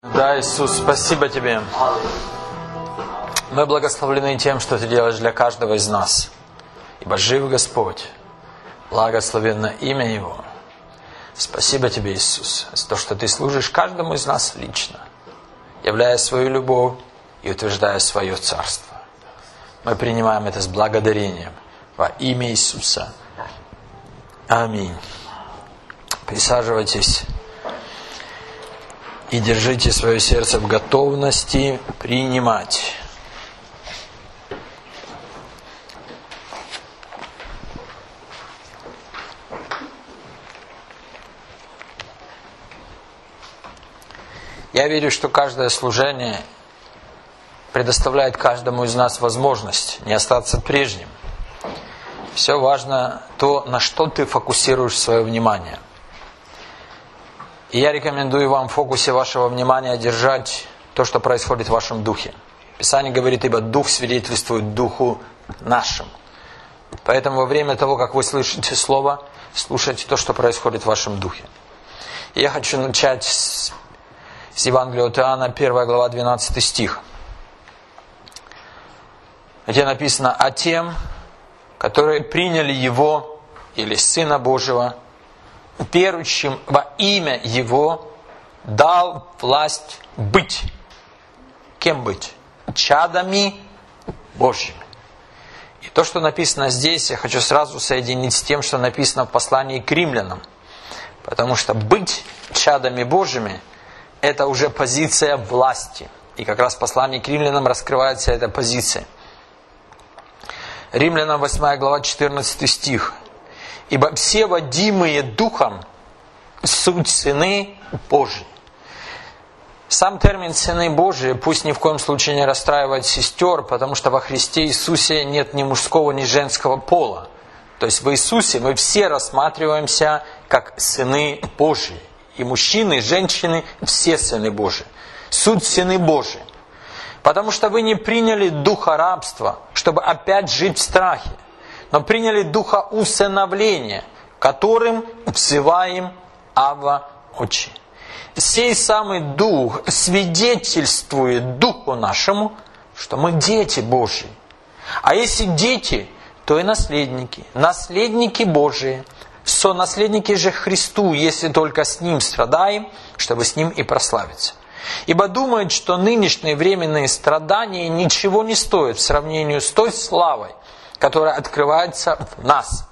Да, Иисус, спасибо Тебе. Мы благословлены тем, что Ты делаешь для каждого из нас. Ибо жив Господь, благословенно имя Его. Спасибо Тебе, Иисус, за то, что Ты служишь каждому из нас лично, являя свою любовь и утверждая свое царство. Мы принимаем это с благодарением во имя Иисуса. Аминь. Присаживайтесь и держите свое сердце в готовности принимать. Я верю, что каждое служение предоставляет каждому из нас возможность не остаться прежним. Все важно то, на что ты фокусируешь свое внимание. И я рекомендую вам в фокусе вашего внимания держать то, что происходит в вашем духе. Писание говорит, ибо Дух свидетельствует Духу нашему. Поэтому во время того, как вы слышите Слово, слушайте то, что происходит в вашем духе. И я хочу начать с Евангелия от Иоанна, 1 глава, 12 стих. Где написано: «А тем, которые приняли Его, или Сына Божьего, верующим во имя Его, дал власть быть». Кем быть? Чадами Божьими. И то, что написано здесь, я хочу сразу соединить с тем, что написано в послании к римлянам. Потому что быть чадами Божьими – это уже позиция власти. И как раз в послании к римлянам раскрывается эта позиция. Римлянам 8 глава 14 стих. «Ибо все водимые Духом суть сыны Божьи». Сам термин «сыны Божьи» пусть ни в коем случае не расстраивает сестер, потому что во Христе Иисусе нет ни мужского, ни женского пола. То есть в Иисусе мы все рассматриваемся как сыны Божьи. И мужчины, и женщины, все сыны Божьи. Суть сыны Божьи. Потому что вы не приняли духа рабства, чтобы опять жить в страхе, но приняли духа усыновления, которым взываем Авва Отче. Сей самый Дух свидетельствует Духу нашему, что мы дети Божьи. А если дети, то и наследники. Наследники Божии. Сонаследники же Христу, если только с Ним страдаем, чтобы с Ним и прославиться. Ибо думают, что нынешние временные страдания ничего не стоят в сравнении с той славой, которая открывается в нас.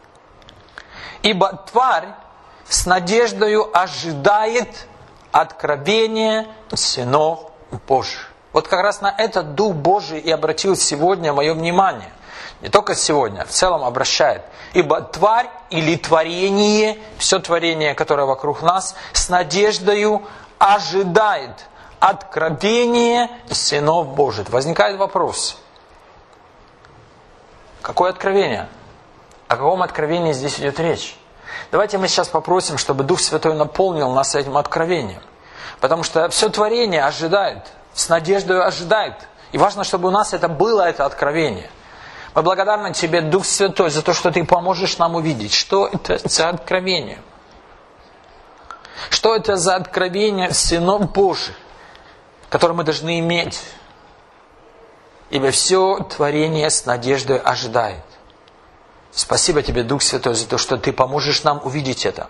Ибо тварь с надеждою ожидает откровения сынов Божьих. Вот как раз на этот Дух Божий и обратил сегодня мое внимание. Не только сегодня, в целом обращает. Ибо тварь или творение, все творение, которое вокруг нас, с надеждою ожидает откровения сынов Божьих. Возникает вопрос. Какое откровение? О каком откровении здесь идет речь? Давайте мы сейчас попросим, чтобы Дух Святой наполнил нас этим откровением. Потому что все творение ожидает, с надеждой ожидает. И важно, чтобы у нас это было, это откровение. Мы благодарны Тебе, Дух Святой, за то, что Ты поможешь нам увидеть, что это за откровение. Что это за откровение сынов Божьих, которые мы должны иметь. Ибо все творение с надеждой ожидает. Спасибо Тебе, Дух Святой, за то, что Ты поможешь нам увидеть это.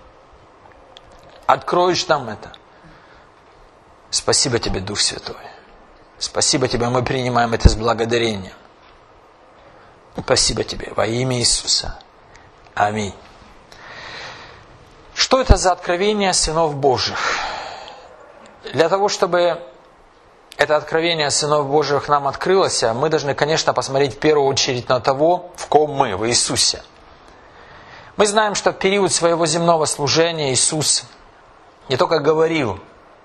Откроешь нам это. Спасибо Тебе, Дух Святой. Спасибо Тебе, мы принимаем это с благодарением. Спасибо Тебе во имя Иисуса. Аминь. Что это за откровение сынов Божьих? Для того, чтобы это откровение сынов Божьих нам открылось, мы должны, конечно, посмотреть в первую очередь на того, в ком мы, в Иисусе. Мы знаем, что в период своего земного служения Иисус не только говорил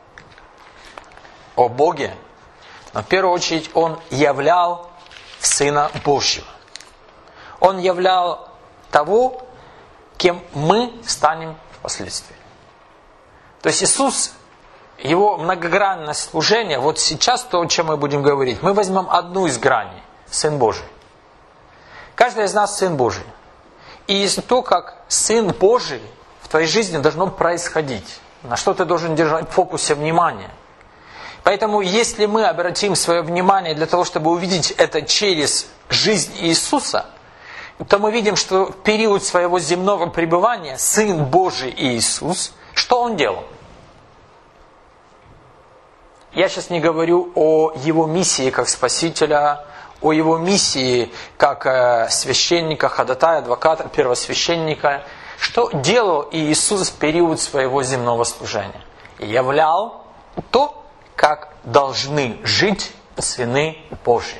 о Боге, но в первую очередь Он являл Сына Божьего. Он являл того, кем мы станем впоследствии. То есть Иисус, Его многогранное служение, вот сейчас то, о чем мы будем говорить, мы возьмем одну из граней, Сын Божий. Каждый из нас Сын Божий. И есть то, как Сын Божий в твоей жизни должно происходить. На что ты должен держать в фокусе внимания. Поэтому, если мы обратим свое внимание для того, чтобы увидеть это через жизнь Иисуса, то мы видим, что в период своего земного пребывания Сын Божий Иисус, что Он делал? Я сейчас не говорю о Его миссии как Спасителя, о Его миссии как священника, ходатая, адвоката, первосвященника. Что делал Иисус в период своего земного служения? Являл то, как должны жить сыны Божьи.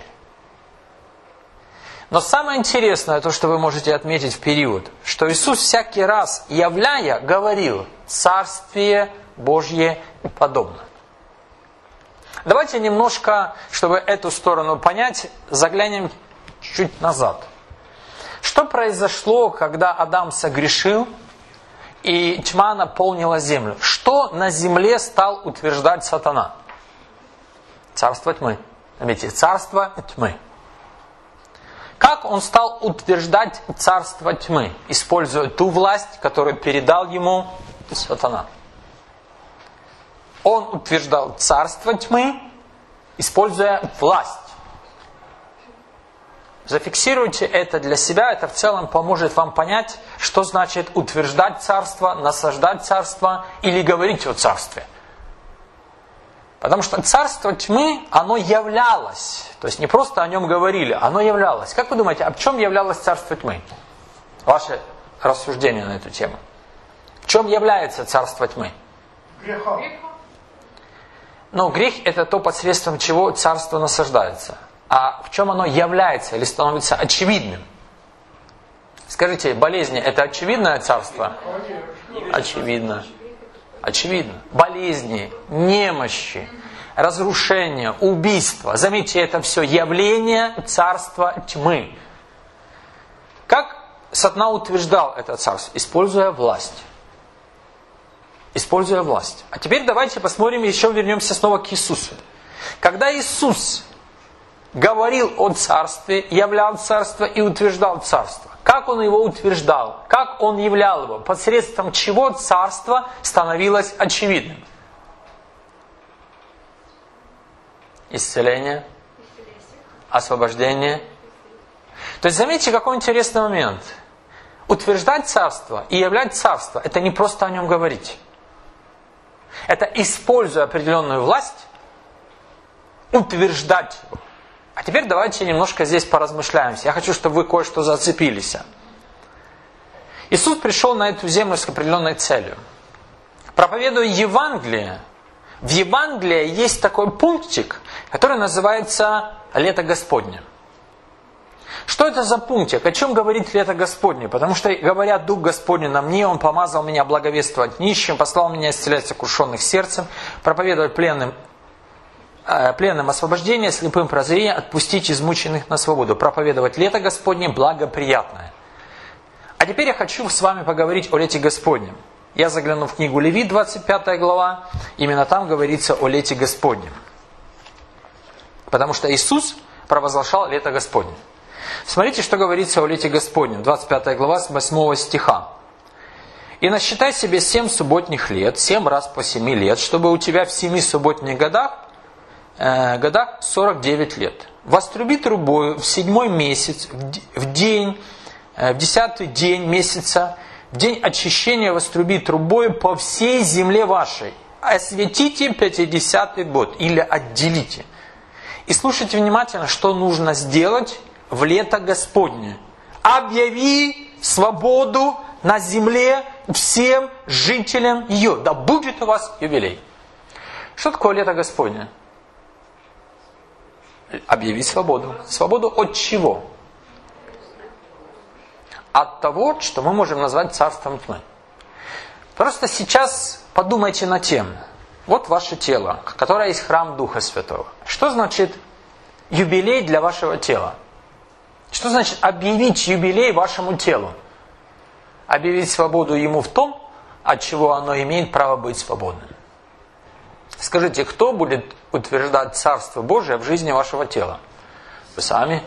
Но самое интересное, то, что вы можете отметить в период, что Иисус всякий раз, являя, говорил: «Царствие Божье подобно». Давайте немножко, чтобы эту сторону понять, заглянем чуть назад. Что произошло, когда Адам согрешил, и тьма наполнила землю? Что на земле стал утверждать сатана? Царство тьмы. Заметьте, царство тьмы. Как он стал утверждать царство тьмы, используя ту власть, которую передал ему сатана? Он утверждал царство тьмы, используя власть. Зафиксируйте это для себя, это в целом поможет вам понять, что значит утверждать царство, насаждать царство или говорить о царстве. Потому что царство тьмы, оно являлось. То есть не просто о нем говорили, оно являлось. Как вы думаете, в чем являлось царство тьмы? Ваше рассуждение на эту тему. В чем является царство тьмы? Греха. Но грех это то, посредством чего царство насаждается. А в чем оно является или становится очевидным? Скажите, болезни это очевидное царство? Очевидно. Очевидно. Болезни, немощи, разрушения, убийства. Заметьте, это все явление царства тьмы. Как сатана утверждал это царство? Используя власть. Используя власть. А теперь давайте посмотрим, еще вернемся снова к Иисусу. Когда Иисус говорил о царстве, являл царство и утверждал царство, как Он его утверждал? Как Он являл его? Посредством чего царство становилось очевидным? Исцеление, освобождение. То есть заметьте, какой интересный момент. Утверждать царство и являть царство, это не просто о нем говорить. Это, используя определенную власть, утверждать его. А теперь давайте немножко здесь поразмышляем. Я хочу, чтобы вы кое-что зацепились. Иисус пришел на эту землю с определенной целью. Проповедуя Евангелие, в Евангелии есть такой пунктик, который называется «Лето Господне». Что это за пунктик? О чем говорит лето Господне? Потому что, говорят, Дух Господень на мне, Он помазал меня благовествовать нищим, послал меня исцелять сокрушенных сердцем, проповедовать пленным освобождение, слепым прозрение, отпустить измученных на свободу, проповедовать лето Господне благоприятное. А теперь я хочу с вами поговорить о лете Господнем. Я загляну в книгу Левит, 25 глава, именно там говорится о лете Господнем. Потому что Иисус провозглашал лето Господне. Смотрите, что говорится о лете Господнем, 25 глава, с 8 стиха. «И насчитай себе 7 субботних лет, 7 раз по 7 лет, чтобы у тебя в 7 субботних годах 49 лет. Воструби трубою в 7-й месяц, в 10-й день месяца, в день очищения воструби трубою по всей земле вашей. Осветите 50-й год» или «отделите». И слушайте внимательно, что нужно сделать в лето Господне. «Объяви свободу на земле всем жителям ее, да будет у вас юбилей». Что такое лето Господне? Объявить свободу. Свободу от чего? От того, что мы можем назвать царством тьмы. Просто сейчас подумайте над тем. Вот ваше тело, которое есть храм Духа Святого. Что значит юбилей для вашего тела? Что значит объявить юбилей вашему телу? Объявить свободу ему в том, от чего оно имеет право быть свободным. Скажите, кто будет утверждать Царство Божие в жизни вашего тела? Вы сами.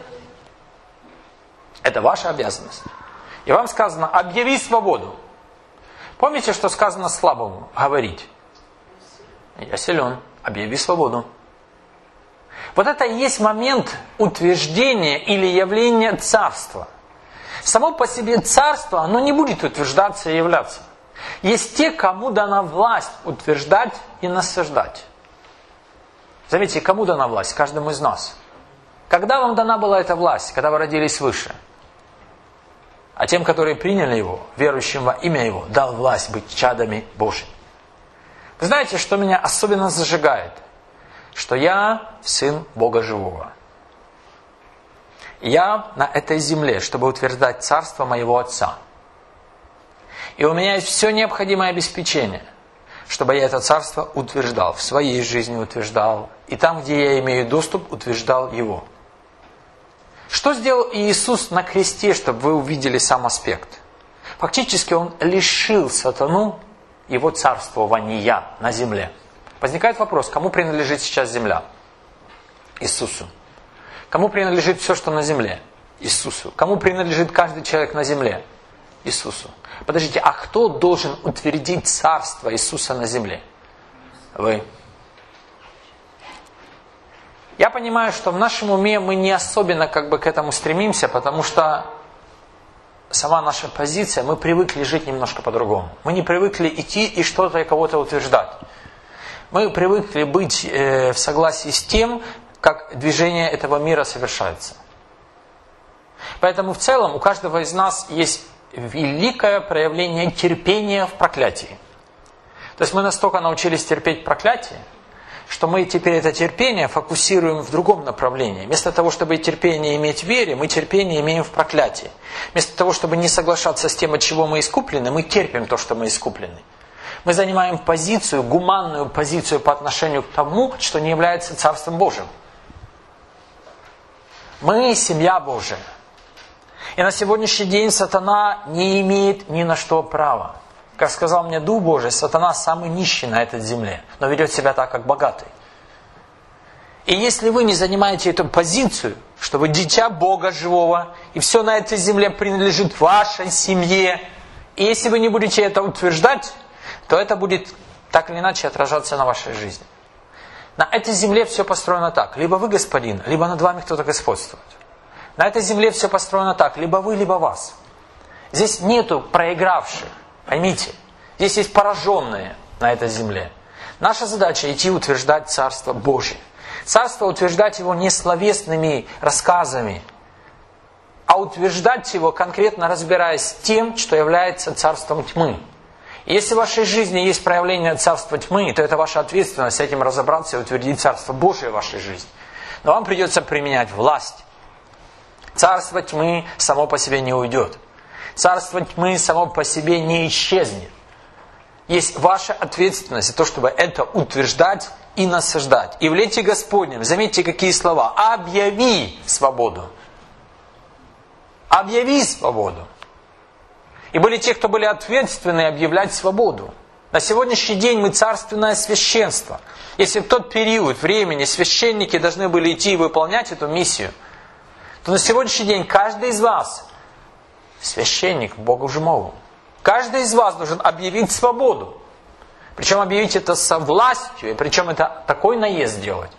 Это ваша обязанность. И вам сказано, объяви свободу. Помните, что сказано слабому? Говорить. Я силен. объяви свободу. Вот это и есть момент утверждения или явления царства. Само по себе царство, оно не будет утверждаться и являться. Есть те, кому дана власть утверждать и насаждать. Заметьте, кому дана власть? Каждому из нас. Когда вам дана была эта власть? Когда вы родились свыше. А тем, которые приняли Его, верующим во имя Его, дал власть быть чадами Божьими. Вы знаете, что меня особенно зажигает? Что я сын Бога Живого. Я на этой земле, чтобы утверждать царство моего Отца. И у меня есть все необходимое обеспечение, чтобы я это царство утверждал, в своей жизни утверждал, и там, где я имею доступ, утверждал его. Что сделал Иисус на кресте, чтобы вы увидели сам аспект? Фактически Он лишил сатану его царствования на земле. Возникает вопрос, кому принадлежит сейчас земля? Иисусу. Кому принадлежит все, что на земле? Иисусу. Кому принадлежит каждый человек на земле? Иисусу. Подождите, а кто должен утвердить царство Иисуса на земле? Вы. Я понимаю, что в нашем уме мы не особенно к этому стремимся, потому что сама наша позиция, мы привыкли жить немножко по-другому. Мы не привыкли идти и что-то и кого-то утверждать. Мы привыкли быть в согласии с тем, как движение этого мира совершается. Поэтому в целом у каждого из нас есть великое проявление терпения в проклятии. То есть мы настолько научились терпеть проклятие, что мы теперь это терпение фокусируем в другом направлении. Вместо того, чтобы терпение иметь в вере, мы терпение имеем в проклятии. Вместо того, чтобы не соглашаться с тем, от чего мы искуплены, мы терпим то, что мы искуплены. Мы занимаем позицию, гуманную позицию по отношению к тому, что не является Царством Божьим. Мы семья Божия. И на сегодняшний день сатана не имеет ни на что права. Как сказал мне Дух Божий, сатана самый нищий на этой земле, но ведет себя так, как богатый. И если вы не занимаете эту позицию, что вы дитя Бога Живого, и все на этой земле принадлежит вашей семье, и если вы не будете это утверждать, то это будет так или иначе отражаться на вашей жизни. На этой земле все построено так. Либо вы господин, либо над вами кто-то господствует. На этой земле все построено так. Либо вы, либо вас. Здесь нету проигравших. Поймите. Здесь есть пораженные на этой земле. Наша задача идти утверждать Царство Божие. Царство утверждать его не словесными рассказами, а утверждать его конкретно разбираясь с тем, что является царством тьмы. И если в вашей жизни есть проявление царства тьмы, то это ваша ответственность с этим разобраться и утвердить Царство Божие в вашей жизни. Но вам придется применять власть. Царство тьмы само по себе не уйдет. Царство тьмы само по себе не исчезнет. Есть ваша ответственность за то, чтобы это утверждать и насаждать. И в лете Господнем, заметьте, какие слова. Объяви свободу. Объяви свободу. И были те, кто были ответственны объявлять свободу. На сегодняшний день мы царственное священство. Если в тот период времени священники должны были идти и выполнять эту миссию, то на сегодняшний день каждый из вас священник Богу Живому. Каждый из вас должен объявить свободу. Причем объявить это со властью, и причем это такой наезд делать.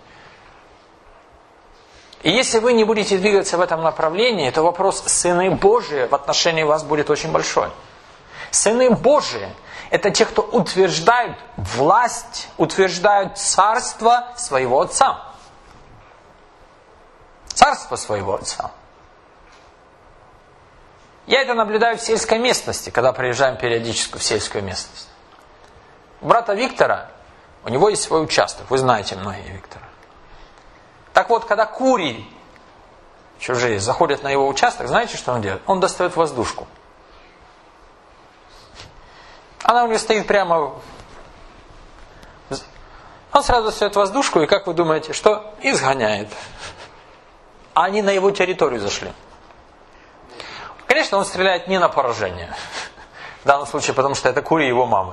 И если вы не будете двигаться в этом направлении, то вопрос сыны Божии в отношении вас будет очень большой. Сыны Божии – это те, кто утверждают власть, утверждают царство своего Отца. Царство своего Отца. Я это наблюдаю в сельской местности, когда приезжаем периодически в сельскую местность. У брата Виктора, у него есть свой участок, вы знаете многие Виктора. Так вот, когда кури чужие заходят на его участок, знаете, что он делает? Он достает воздушку. Она у него стоит прямо... Он сразу достает воздушку, и как вы думаете, что? Изгоняет. А они на его территорию зашли. Конечно, он стреляет не на поражение. В данном случае, потому что это кури его мамы.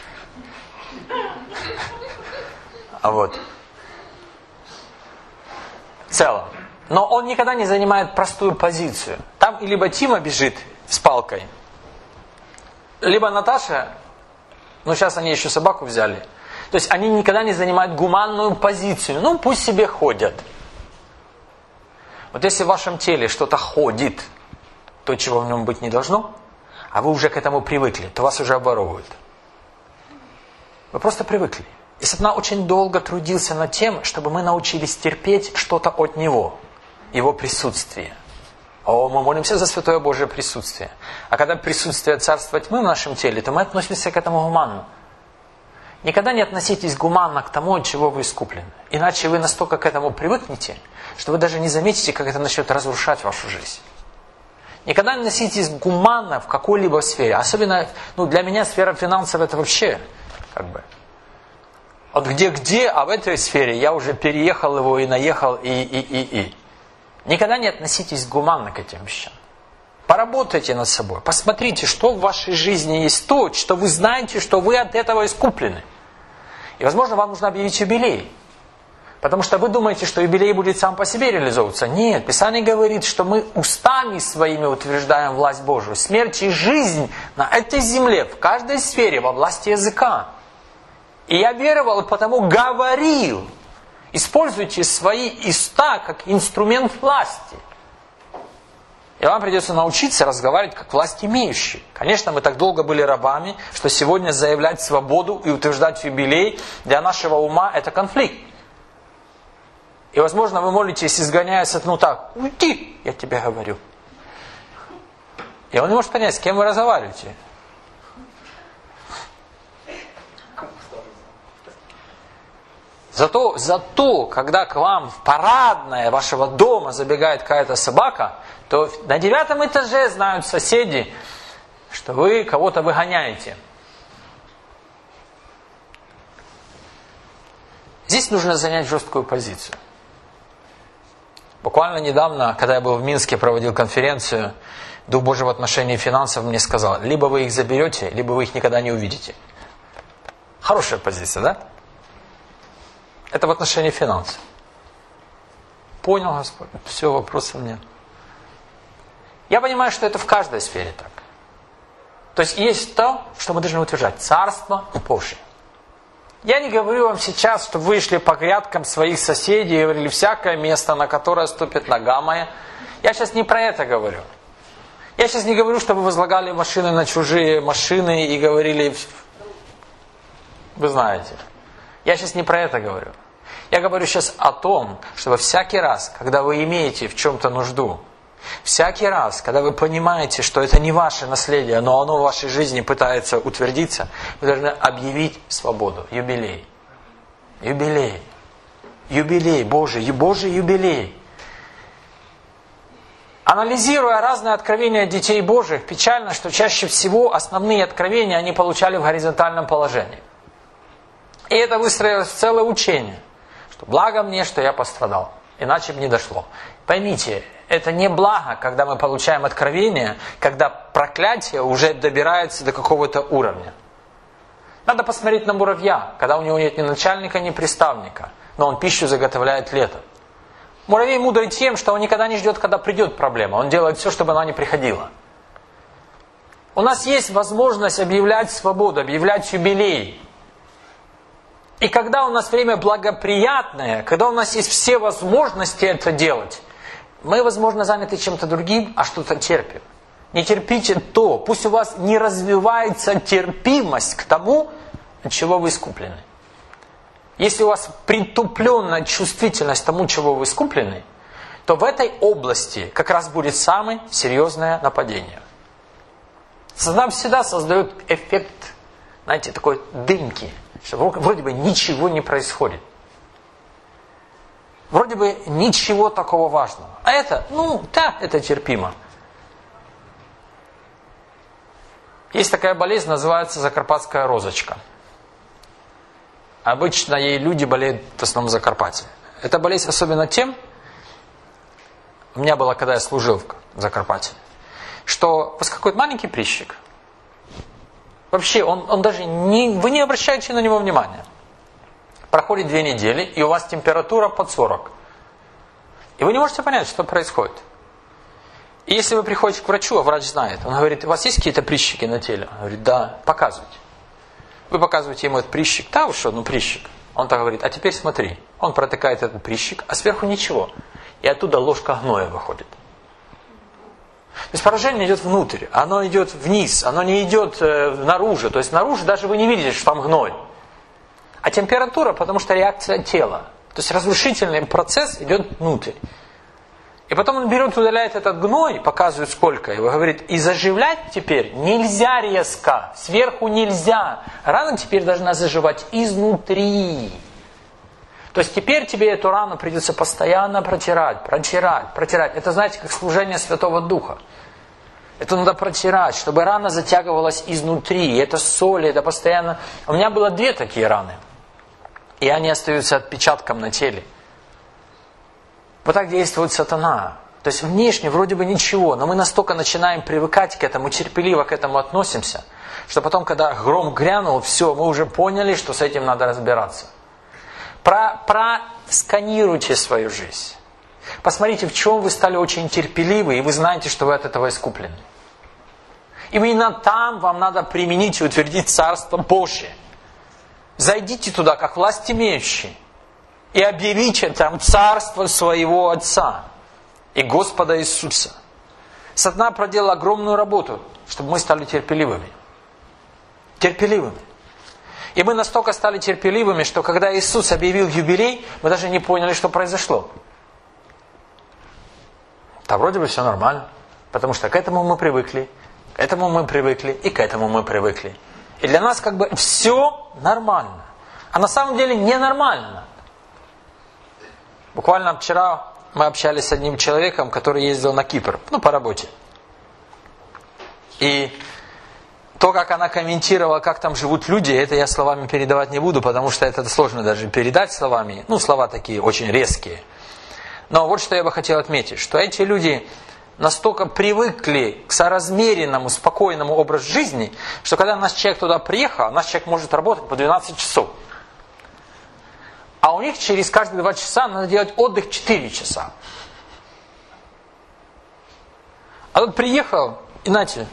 А вот. В целом. Но он никогда не занимает простую позицию. Там либо Тима бежит с палкой, либо Наташа, ну сейчас они еще собаку взяли, То есть они никогда не занимают гуманную позицию. Ну, пусть себе ходят. Вот если в вашем теле что-то ходит, то, чего в нем быть не должно, а вы уже к этому привыкли, то вас уже обворовывают. Вы просто привыкли. И сатана очень долго трудился над тем, чтобы мы научились терпеть что-то от него, его присутствие. О, мы молимся за святое Божие присутствие. А когда присутствие царства тьмы в нашем теле, то мы относимся к этому гуманно. Никогда не относитесь гуманно к тому, от чего вы искуплены. Иначе вы настолько к этому привыкнете, что вы даже не заметите, как это начнет разрушать вашу жизнь. Никогда не относитесь гуманно в какой-либо сфере. Особенно, для меня сфера финансов это вообще, Вот где-где, а в этой сфере я уже переехал его и наехал, и. Никогда не относитесь гуманно к этим вещам. Поработайте над собой. Посмотрите, что в вашей жизни есть то, что вы знаете, что вы от этого искуплены. И, возможно, вам нужно объявить юбилей. Потому что вы думаете, что юбилей будет сам по себе реализовываться. Нет, Писание говорит, что мы устами своими утверждаем власть Божию. Смерть и жизнь на этой земле, в каждой сфере, во власти языка. И я веровал, и потому говорил. Используйте свои уста как инструмент власти. И вам придется научиться разговаривать как власть имеющий. Конечно, мы так долго были рабами, что сегодня заявлять свободу и утверждать юбилей для нашего ума это конфликт. И, возможно, вы молитесь, изгоняя сатану так: уйди, я тебе говорю. И он не может понять, с кем вы разговариваете. Зато, когда к вам в парадное вашего дома забегает какая-то собака, то на 9 этаже знают соседи, что вы кого-то выгоняете. Здесь нужно занять жесткую позицию. Буквально недавно, когда я был в Минске, проводил конференцию, Дух Божий в отношении финансов мне сказал: либо вы их заберете, либо вы их никогда не увидите. Хорошая позиция, да? Это в отношении финансов. Понял, Господь? Все, вопросов нет. Я понимаю, что это в каждой сфере так. То есть есть то, что мы должны утверждать. Царство Божие. Я не говорю вам сейчас, что вы шли по грядкам своих соседей и говорили: всякое место, на которое ступит нога моя. Я сейчас не про это говорю. Я сейчас не говорю, что вы возлагали машины на чужие машины и говорили: вы знаете. Я сейчас не про это говорю. Я говорю сейчас о том, чтобы всякий раз, когда вы имеете в чем-то нужду, всякий раз, когда вы понимаете, что это не ваше наследие, но оно в вашей жизни пытается утвердиться, вы должны объявить свободу, юбилей. Юбилей. Юбилей, Божий юбилей. Анализируя разные откровения детей Божьих, печально, что чаще всего основные откровения они получали в горизонтальном положении. И это выстроилось в целое учение, что благо мне, что я пострадал, иначе бы не дошло. Поймите, это не благо, когда мы получаем откровение, когда проклятие уже добирается до какого-то уровня. Надо посмотреть на муравья, когда у него нет ни начальника, ни приставника, но он пищу заготовляет летом. Муравей мудрый тем, что он никогда не ждет, когда придет проблема. Он делает все, чтобы она не приходила. У нас есть возможность объявлять свободу, объявлять юбилей. И когда у нас время благоприятное, когда у нас есть все возможности это делать, мы, возможно, заняты чем-то другим, а что-то терпим. Не терпите то, пусть у вас не развивается терпимость к тому, от чего вы искуплены. Если у вас притупленная чувствительность к тому, чего вы искуплены, то в этой области как раз будет самое серьезное нападение. Сатана всегда создает эффект, знаете, такой дымки, что вроде бы ничего не происходит. Вроде бы ничего такого важного. А это, это терпимо. Есть такая болезнь, называется закарпатская розочка. Обычно ей люди болеют в основном в Закарпатье. Эта болезнь особенно тем, у меня было, когда я служил в Закарпатье, что у вас какой-то маленький прыщик. Вообще, он даже вы не обращаете на него внимания. Проходит 2 недели, и у вас температура под 40. И вы не можете понять, что происходит. И если вы приходите к врачу, а врач знает, он говорит: у вас есть какие-то прыщики на теле? Он говорит: да, показывайте. Вы показываете ему этот прыщик. Да, уж что, прыщик. Он так говорит, а теперь смотри. Он протыкает этот прыщик, а сверху ничего. И оттуда ложка гноя выходит. То есть поражение идет внутрь, оно идет вниз, оно не идет наружу. То есть наружу даже вы не видите, что там гной. А температура, потому что реакция тела. То есть разрушительный процесс идет внутрь. И потом он берет, удаляет этот гной, показывает сколько, и говорит, и заживлять теперь нельзя резко, сверху нельзя. Рана теперь должна заживать изнутри. То есть теперь тебе эту рану придется постоянно протирать. Это, знаете, как служение Святого Духа. Это надо протирать, чтобы рана затягивалась изнутри. Это соль, это постоянно... У меня было 2 такие раны. И они остаются отпечатком на теле. Вот так действует сатана. То есть внешне вроде бы ничего, но мы настолько начинаем привыкать к этому, терпеливо к этому относимся, что потом, когда гром грянул, все, мы уже поняли, что с этим надо разбираться. Просканируйте свою жизнь. Посмотрите, в чем вы стали очень терпеливы, и вы знаете, что вы от этого искуплены. Именно там вам надо применить и утвердить Царство Божие. Зайдите туда, как власть имеющие, и объявите там Царство своего Отца и Господа Иисуса. Сатана проделал огромную работу, чтобы мы стали терпеливыми. Терпеливыми. И мы настолько стали терпеливыми, что когда Иисус объявил юбилей, мы даже не поняли, что произошло. Да вроде бы все нормально, потому что к этому мы привыкли, к этому мы привыкли и к этому мы привыкли. И для нас как бы все нормально. А на самом деле ненормально. Буквально вчера мы общались с одним человеком, который ездил на Кипр, по работе. И то, как она комментировала, как там живут люди, это я словами передавать не буду, потому что это сложно даже передать словами. Слова такие очень резкие. Но вот что я бы хотел отметить, что эти люди настолько привыкли к соразмеренному, спокойному образу жизни, что когда наш человек туда приехал, наш человек может работать по 12 часов. А у них через каждые 2 часа надо делать отдых 4 часа. А тут приехал, и знаете,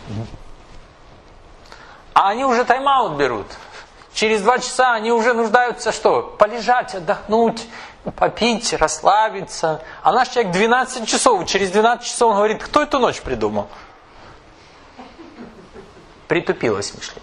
а они уже тайм-аут берут. Через 2 часа они уже нуждаются что? Полежать, отдохнуть, попить, расслабиться. А наш человек 12 часов. Через 12 часов он говорит, кто эту ночь придумал? Притупилось мышление.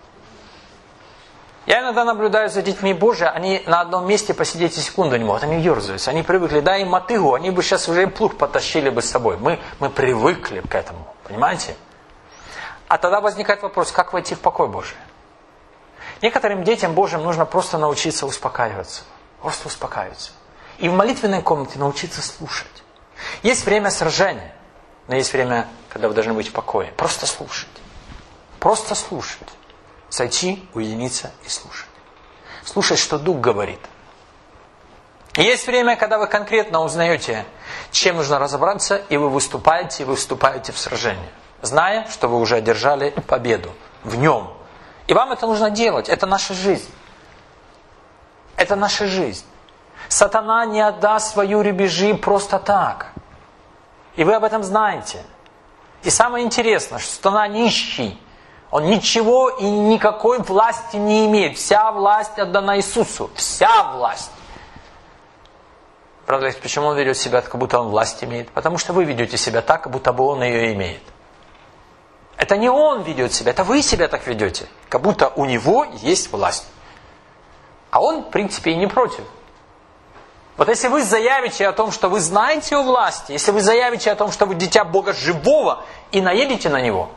Я иногда наблюдаю за детьми Божьими, они на одном месте посидеть и секунду не могут, они ерзаются, они привыкли, дай им мотыгу, они бы сейчас уже и плуг потащили бы с собой. Мы привыкли к этому, понимаете? А тогда возникает вопрос, как войти в покой Божий? Некоторым детям Божьим нужно просто научиться успокаиваться, просто успокаиваться. И в молитвенной комнате научиться слушать. Есть время сражения, но есть время, когда вы должны быть в покое. Просто слушать. Просто слушать. Сойти, уединиться и слушать. Слушать, что Дух говорит. И есть время, когда вы конкретно узнаете, чем нужно разобраться, и вы выступаете в сражении. Зная, что вы уже одержали победу в нем. И вам это нужно делать. Это наша жизнь. Это наша жизнь. Сатана не отдаст свою рубежи просто так. И вы об этом знаете. И самое интересное, что сатана нищий. Он ничего и никакой власти не имеет. Вся власть отдана Иисусу. Вся власть. Правда, почему он ведет себя, как будто он власть имеет? Потому что вы ведете себя так, как будто бы он ее имеет. Это не он ведет себя, это вы себя так ведете. Как будто у него есть власть. А он, в принципе, и не против. Вот если вы заявите о том, что вы знаете о власти, если вы заявите о том, что вы дитя Бога живого, и наедете на него,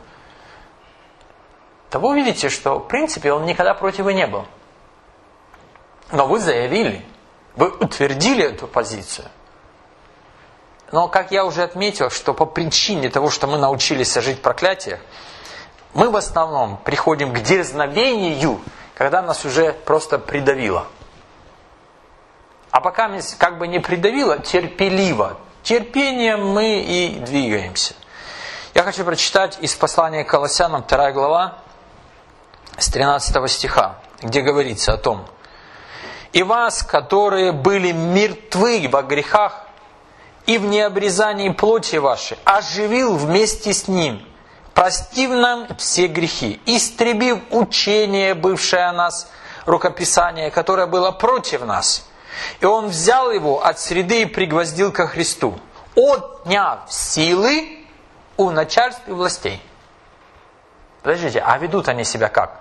то вы увидите, что, в принципе, он никогда против и не был. Но вы заявили, вы утвердили эту позицию. Но, как я уже отметил, что по причине того, что мы научились жить в проклятиях, мы в основном приходим к дерзновению, когда нас уже просто придавило. А пока как бы не придавило, терпеливо. Терпением мы и двигаемся. Я хочу прочитать из послания к Колоссянам, 2 глава, с 13 стиха, где говорится о том: «И вас, которые были мертвы во грехах и в необрезании плоти вашей, оживил вместе с Ним, простив нам все грехи, истребив учение, бывшее о нас, рукописание, которое было против нас. И Он взял его от среды и пригвоздил ко Христу, отняв силы у начальств и властей. Подождите, а ведут они себя как?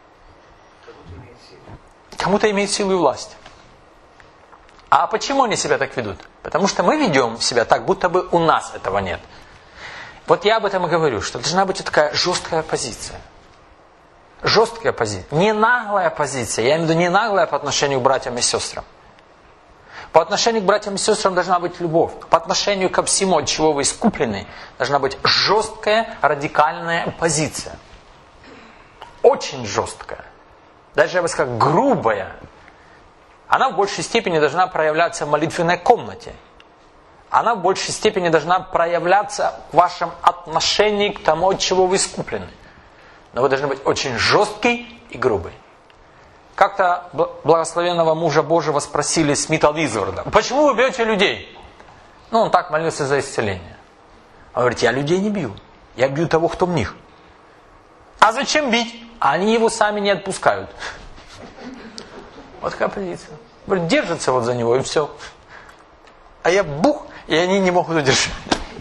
Кому-то имеет силу и власть. А почему они себя так ведут? Потому что мы ведем себя так, будто бы у нас этого нет. Вот я об этом и говорю, что должна быть такая жесткая позиция. Жесткая позиция. Не наглая позиция. Я имею в виду не наглая по отношению к братьям и сестрам. По отношению к братьям и сестрам должна быть любовь. По отношению ко всему, от чего вы искуплены, должна быть жесткая, радикальная позиция. Очень жесткая. Даже, я бы сказал, грубая. Она в большей степени должна проявляться в молитвенной комнате. Она в большей степени должна проявляться в вашем отношении к тому, от чего вы искуплены. Но вы должны быть очень жесткий и грубый. Как-то благословенного мужа Божьего спросили Смита Визворда: почему вы бьете людей? Он так молился за исцеление. Он говорит: я людей не бью. Я бью того, кто в них. А зачем бить? Они его сами не отпускают. Вот такая позиция. Говорит, держится вот за него и все. А я бух, и они не могут удержать.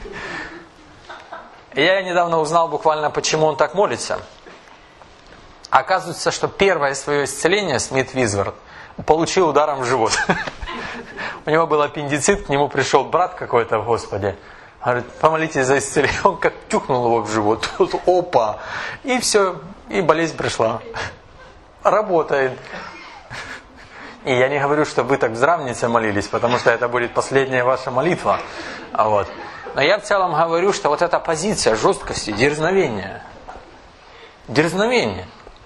Я недавно узнал буквально, почему он так молится. Оказывается, что первое свое исцеление Смит Визворд получил ударом в живот. У него был аппендицит, к нему пришел брат какой-то в Господе. Говорит, помолитесь за исцеление. Он как тюкнул его в живот. Опа! И все, и болезнь пришла. Работает. И я не говорю, что вы так в здравнице молились, потому что это будет последняя ваша молитва. Но я в целом говорю, что вот эта позиция жесткости, дерзновения. Дерзновение.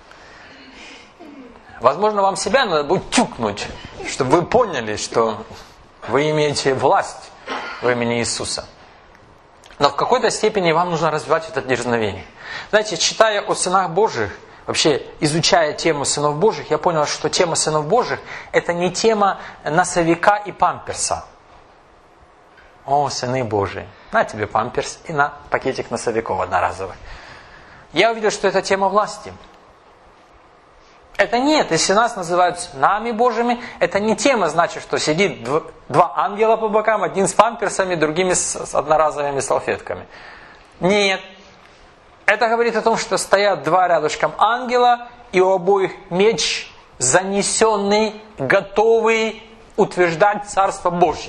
Возможно, вам себя надо будет тюкнуть, чтобы вы поняли, что вы имеете власть в имени Иисуса. Но в какой-то степени вам нужно развивать это дерзновение. Знаете, читая о сынах Божьих, вообще изучая тему сынов Божьих, я понял, что тема сынов Божьих это не тема носовика и памперса. О, сыны Божьи, на тебе памперс и на пакетик носовиков одноразовый. Я увидел, что это тема власти. Это нет, если нас называют сынами Божьими, это не тема, значит, что сидит два ангела по бокам, один с памперсами, другими с одноразовыми салфетками. Нет. Это говорит о том, что стоят два рядышком ангела, и у обоих меч занесенный, готовый утверждать Царство Божье.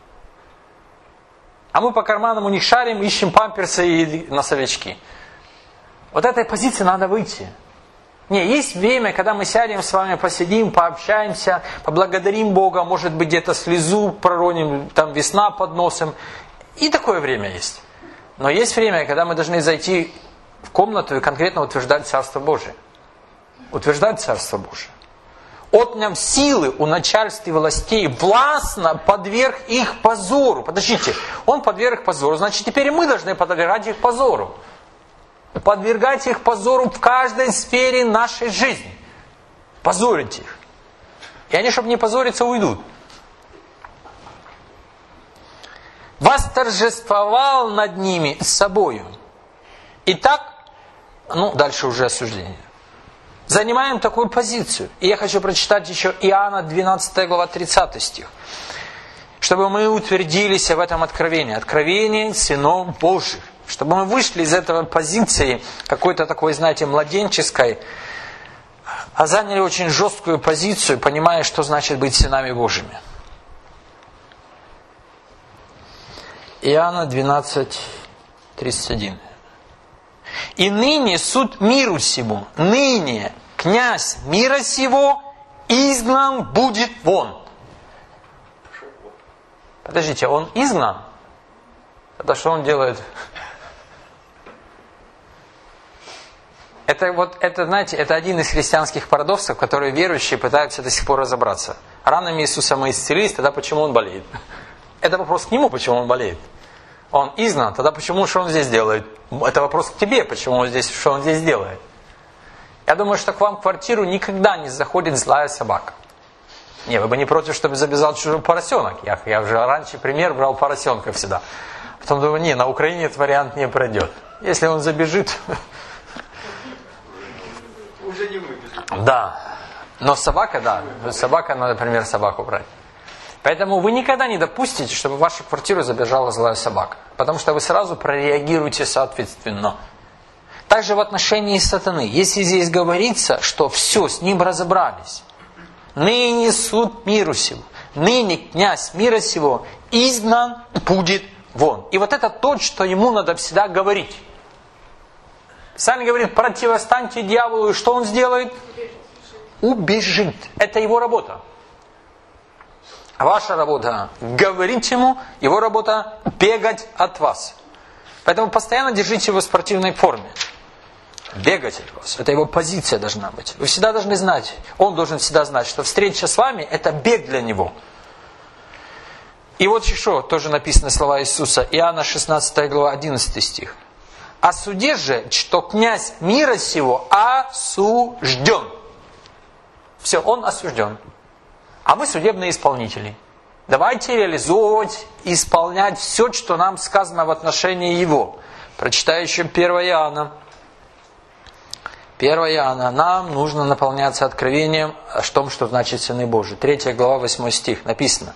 А мы по карманам у них шарим, ищем памперсы и носовички. Вот этой позиции надо выйти. Не, есть время, когда мы сядем с вами, посидим, пообщаемся, поблагодарим Бога, может быть, где-то слезу пророним, там весна под носом. И такое время есть. Но есть время, когда мы должны зайти в комнату и конкретно утверждать Царство Божие. Утверждать Царство Божие. Отняв силы у начальств и властей, властно подверг их позору. Подождите, он подверг их позору, значит, теперь и мы должны подвергать их позору. Подвергать их позору в каждой сфере нашей жизни. Позорить их. И они, чтобы не позориться, уйдут. Восторжествовал над ними собою. Итак, дальше уже осуждение. Занимаем такую позицию. И я хочу прочитать еще Иоанна 12 глава 30 стих. Чтобы мы утвердились в этом откровении. Откровение сынов Божьих. Чтобы мы вышли из этого позиции, какой-то такой, знаете, младенческой, а заняли очень жесткую позицию, понимая, что значит быть сынами Божьими. Иоанна 12, 31. И ныне суд миру сему, ныне князь мира сего изгнан будет вон. Подождите, он изгнан? Это что он делает? Это, знаете, это один из христианских парадоксов, которые верующие пытаются до сих пор разобраться. Ранами Иисуса мы исцелились, тогда почему Он болеет? Это вопрос к Нему, почему Он болеет. Он изгнан, тогда почему, что Он здесь делает? Это вопрос к тебе, почему Он здесь, что Он здесь делает. Я думаю, что к вам в квартиру никогда не заходит злая собака. Не, вы бы не против, чтобы забежал чужой поросенок. Я уже раньше пример брал поросенка всегда. Потом думаю, на Украине этот вариант не пройдет. Если он забежит... Уже не выбежит. Да. Но собака, да. Собака, например, собаку брать. Поэтому вы никогда не допустите, чтобы в вашу квартиру забежала злая собака. Потому что вы сразу прореагируете соответственно. Также в отношении сатаны. Если здесь говорится, что все, с ним разобрались. Ныне суд миру сего. Ныне князь мира сего изгнан будет вон. И вот это то, что ему надо всегда говорить. Писание говорит, противостаньте дьяволу, и что он сделает? Убежит. Это его работа. А ваша работа говорить ему, его работа бегать от вас. Поэтому постоянно держите его в спортивной форме. Бегать от вас. Это его позиция должна быть. Вы всегда должны знать, он должен всегда знать, что встреча с вами это бег для него. И вот еще тоже написаны слова Иисуса. Иоанна 16 глава 11 стих. «О суде же, что князь мира сего осужден». Все, он осужден. А мы судебные исполнители. Давайте реализовывать, исполнять все, что нам сказано в отношении его. Прочитаю еще 1 Иоанна. 1 Иоанна. Нам нужно наполняться откровением о том, что значит сыны Божии. 3 глава 8 стих написано.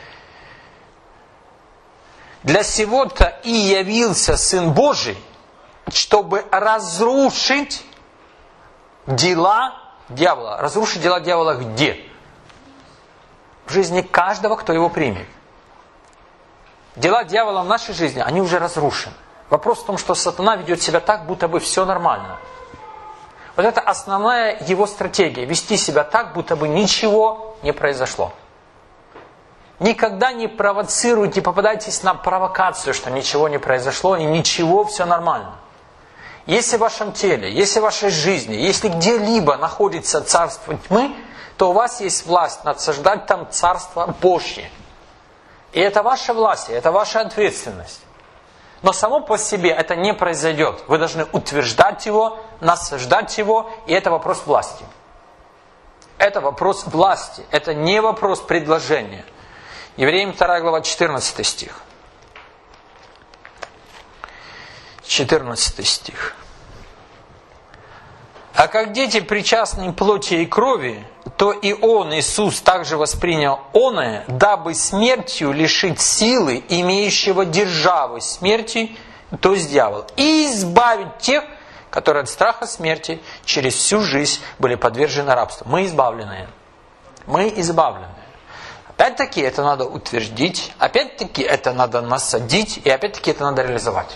«Для сего-то и явился Сын Божий, чтобы разрушить дела дьявола». Разрушить дела дьявола где? В жизни каждого, кто его примет. Дела дьявола в нашей жизни, они уже разрушены. Вопрос в том, что сатана ведет себя так, будто бы все нормально. Вот это основная его стратегия. Вести себя так, будто бы ничего не произошло. Никогда не провоцируйте, не попадайтесь на провокацию, что ничего не произошло и ничего, все нормально. Если в вашем теле, если в вашей жизни, если где-либо находится царство тьмы, то у вас есть власть насаждать там царство Божье. И это ваша власть, это ваша ответственность. Но само по себе это не произойдет. Вы должны утверждать его, насаждать его, и это вопрос власти. Это вопрос власти, это не вопрос предложения. Евреям 2 глава 14 стих. 14 стих. «А как дети причастны плоти и крови, то и он, Иисус, также воспринял оное, дабы смертью лишить силы, имеющего державу смерти, то есть дьявол, и избавить тех, которые от страха смерти через всю жизнь были подвержены рабству». Мы избавленные. Мы избавленные. Опять-таки это надо утвердить, опять-таки это надо насадить, и опять-таки это надо реализовать.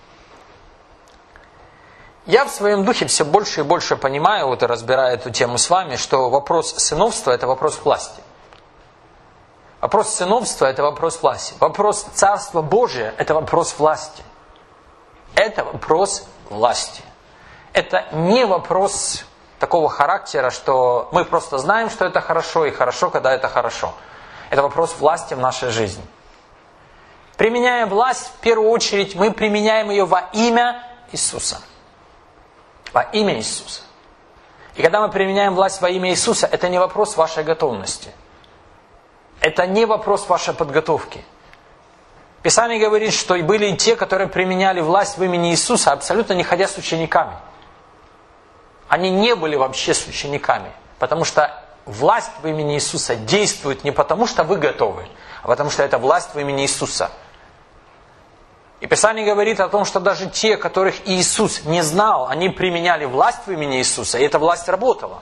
Я в своем духе все больше и больше понимаю, вот и разбирая эту тему с вами, что вопрос сыновства – это вопрос власти. Вопрос сыновства – это вопрос власти. Вопрос Царства Божия – это вопрос власти. Это вопрос власти. Это не вопрос такого характера, что мы просто знаем, что это хорошо, и хорошо, когда это хорошо. Это вопрос власти в нашей жизни. Применяя власть, в первую очередь, мы применяем ее во имя Иисуса. Во имя Иисуса. И когда мы применяем власть во имя Иисуса, это не вопрос вашей готовности. Это не вопрос вашей подготовки. Писание говорит, что и были и те, которые применяли власть в имени Иисуса, абсолютно не ходя с учениками. Они не были вообще с учениками. Потому что власть в имени Иисуса действует не потому, что вы готовы, а потому что это власть в имени Иисуса. И Писание говорит о том, что даже те, которых Иисус не знал, они применяли власть в имени Иисуса, и эта власть работала.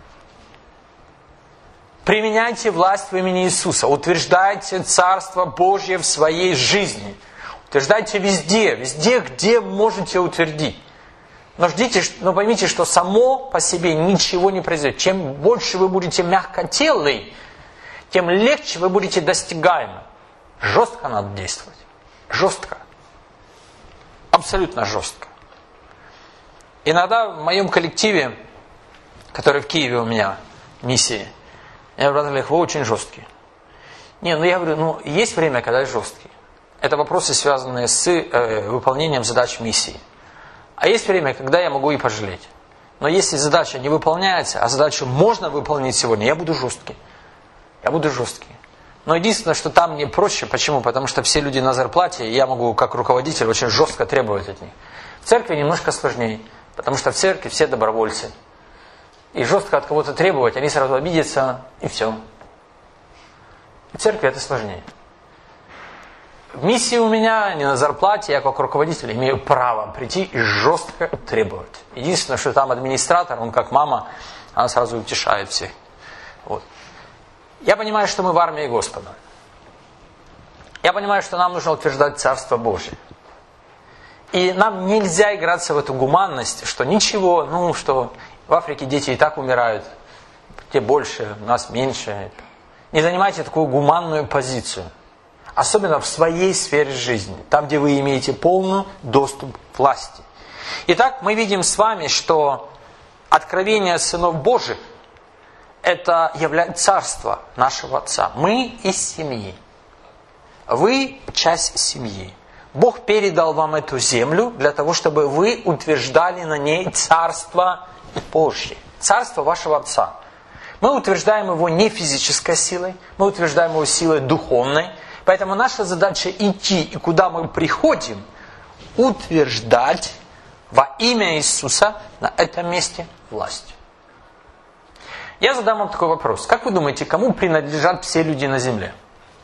Применяйте власть в имени Иисуса, утверждайте Царство Божье в своей жизни. Утверждайте везде, везде, где можете утвердить. Но поймите, что само по себе ничего не произойдет. Чем больше вы будете мягкотелы, тем легче вы будете достигаемы. Жестко надо действовать. Жестко. Абсолютно жестко. Иногда в моем коллективе, который в Киеве у меня, миссии, я говорю, брат Олег, вы очень жесткий. Я говорю, есть время, когда я жесткий. Это вопросы, связанные с выполнением задач миссии. А есть время, когда я могу и пожалеть. Но если задача не выполняется, а задачу можно выполнить сегодня, я буду жесткий. Я буду жесткий. Но единственное, что там мне проще. Почему? Потому что все люди на зарплате, и я могу, как руководитель, очень жестко требовать от них. В церкви немножко сложнее, потому что в церкви все добровольцы. И жестко от кого-то требовать, они сразу обидятся, и все. В церкви это сложнее. В миссии у меня, не на зарплате, я как руководитель имею право прийти и жестко требовать. Единственное, что там администратор, он как мама, она сразу утешает всех. Вот. Я понимаю, что мы в армии Господа. Я понимаю, что нам нужно утверждать Царство Божие. И нам нельзя играться в эту гуманность, что ничего, что в Африке дети и так умирают, те больше, у нас меньше. Не занимайте такую гуманную позицию. Особенно в своей сфере жизни, там, где вы имеете полный доступ к власти. Итак, мы видим с вами, что откровение сынов Божьих – это является царство нашего Отца. Мы из семьи. Вы часть семьи. Бог передал вам эту землю для того, чтобы вы утверждали на ней Царство Божье. Царство вашего Отца. Мы утверждаем его не физической силой, мы утверждаем его силой духовной. Поэтому наша задача идти, и куда мы приходим, утверждать во имя Иисуса на этом месте власть. Я задам вам такой вопрос. Как вы думаете, кому принадлежат все люди на земле?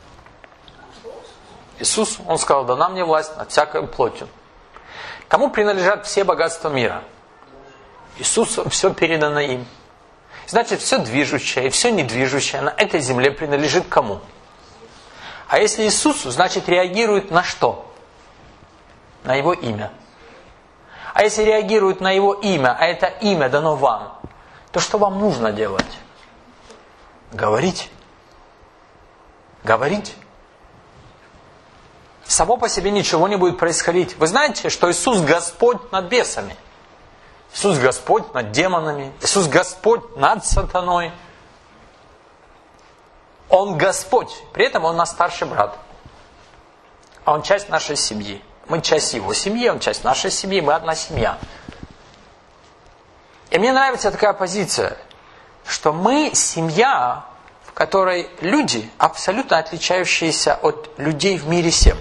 Иисус, Он сказал, дана мне власть над всякой плотью. Кому принадлежат все богатства мира? Иисусу все передано им. Значит, все движущее и все недвижущее на этой земле принадлежит кому? А если Иисусу, значит реагирует на что? На Его имя. А если реагирует на Его имя, а это имя дано вам, то что вам нужно делать? Говорить. Говорить. Само по себе ничего не будет происходить. Вы знаете, что Иисус Господь над бесами. Иисус Господь над демонами. Иисус Господь над сатаной. Он Господь. При этом Он наш старший брат. А Он часть нашей семьи. Мы часть Его семьи, Он часть нашей семьи, мы одна семья. И мне нравится такая позиция, что мы семья, в которой люди, абсолютно отличающиеся от людей в мире всем.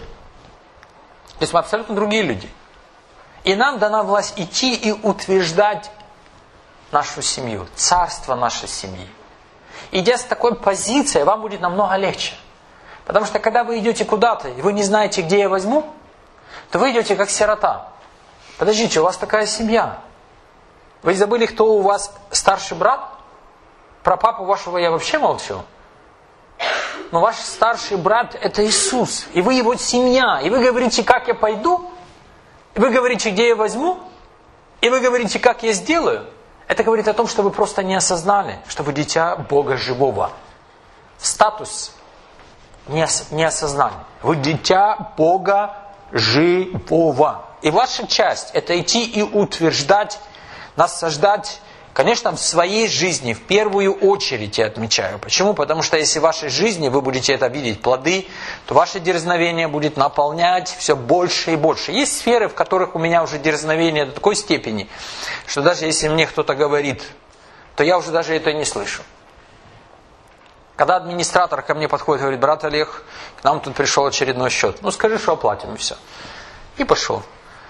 То есть мы абсолютно другие люди. И нам дана власть идти и утверждать нашу семью, царство нашей семьи. Идя с такой позицией, вам будет намного легче. Потому что когда вы идете куда-то, и вы не знаете, где я возьму, то вы идете как сирота. Подождите, у вас такая семья. Вы забыли, кто у вас старший брат? Про папу вашего я вообще молчу. Но ваш старший брат – это Иисус. И вы его семья. И вы говорите, как я пойду. И вы говорите, где я возьму. И вы говорите, как я сделаю. Это говорит о том, что вы просто не осознали, что вы дитя Бога живого. Статус не осознали. Вы дитя Бога живого. И ваша часть – это идти и утверждать, насаждать, конечно, в своей жизни, в первую очередь я отмечаю. Почему? Потому что если в вашей жизни вы будете это видеть, плоды, то ваше дерзновение будет наполнять все больше и больше. Есть сферы, в которых у меня уже дерзновение до такой степени, что даже если мне кто-то говорит, то я уже даже это не слышу. Когда администратор ко мне подходит и говорит, брат Олег, к нам тут пришел очередной счет. Ну скажи, что оплатим, и все. И пошел.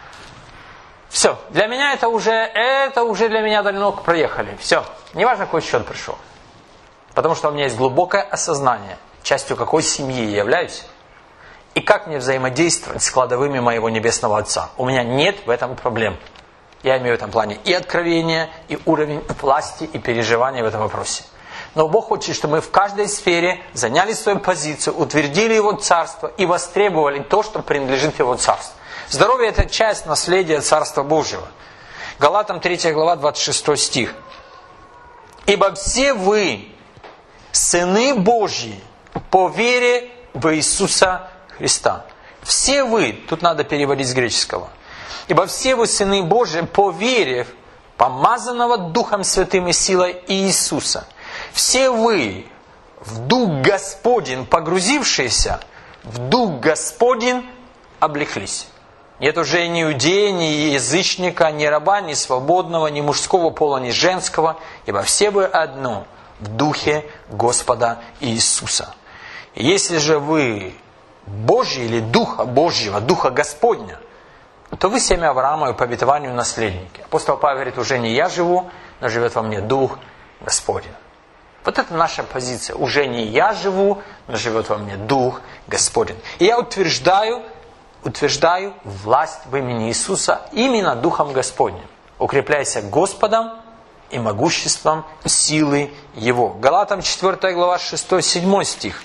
Все. Для меня это уже для меня давно проехали. Все. Неважно, какой счет пришел. Потому что у меня есть глубокое осознание, частью какой семьи я являюсь, и как мне взаимодействовать с кладовыми моего Небесного Отца. У меня нет в этом проблем. Я имею в этом плане и откровение, и уровень власти, и переживания в этом вопросе. Но Бог хочет, чтобы мы в каждой сфере заняли свою позицию, утвердили Его Царство и востребовали то, что принадлежит Его Царству. Здоровье – это часть наследия Царства Божьего. Галатам 3 глава, 26 стих. «Ибо все вы, сыны Божьи, по вере в Иисуса Христа». Все вы, тут надо переводить с греческого. «Ибо все вы, сыны Божьи, по вере помазанного Духом Святым и силой Иисуса». Все вы, в Дух Господень погрузившиеся, в Дух Господень облеклись. Нет уже ни иудея, ни язычника, ни раба, ни свободного, ни мужского пола, ни женского, ибо все вы одно в Духе Господа Иисуса. И если же вы Божьи или Духа Божьего, Духа Господня, то вы семя Авраама и по обетованию наследники. Апостол Павел говорит, уже не я живу, но живет во мне Дух Господень. Вот это наша позиция. Уже не я живу, но живет во мне Дух Господень. И я утверждаю власть в имени Иисуса именно Духом Господним. Укрепляйся Господом и могуществом силы Его. Галатам 4 глава 6-7 стих.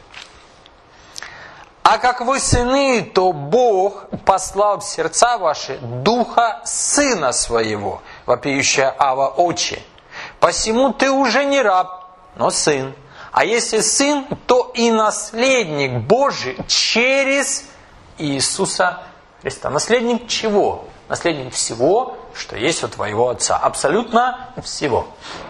А как вы сыны, то Бог послал в сердца ваши Духа Сына Своего, вопиющая Ава Отче. Посему ты уже не раб, но сын. А если сын, то и наследник Божий через Иисуса Христа. Наследник чего? Наследник всего, что есть у твоего Отца. Абсолютно всего.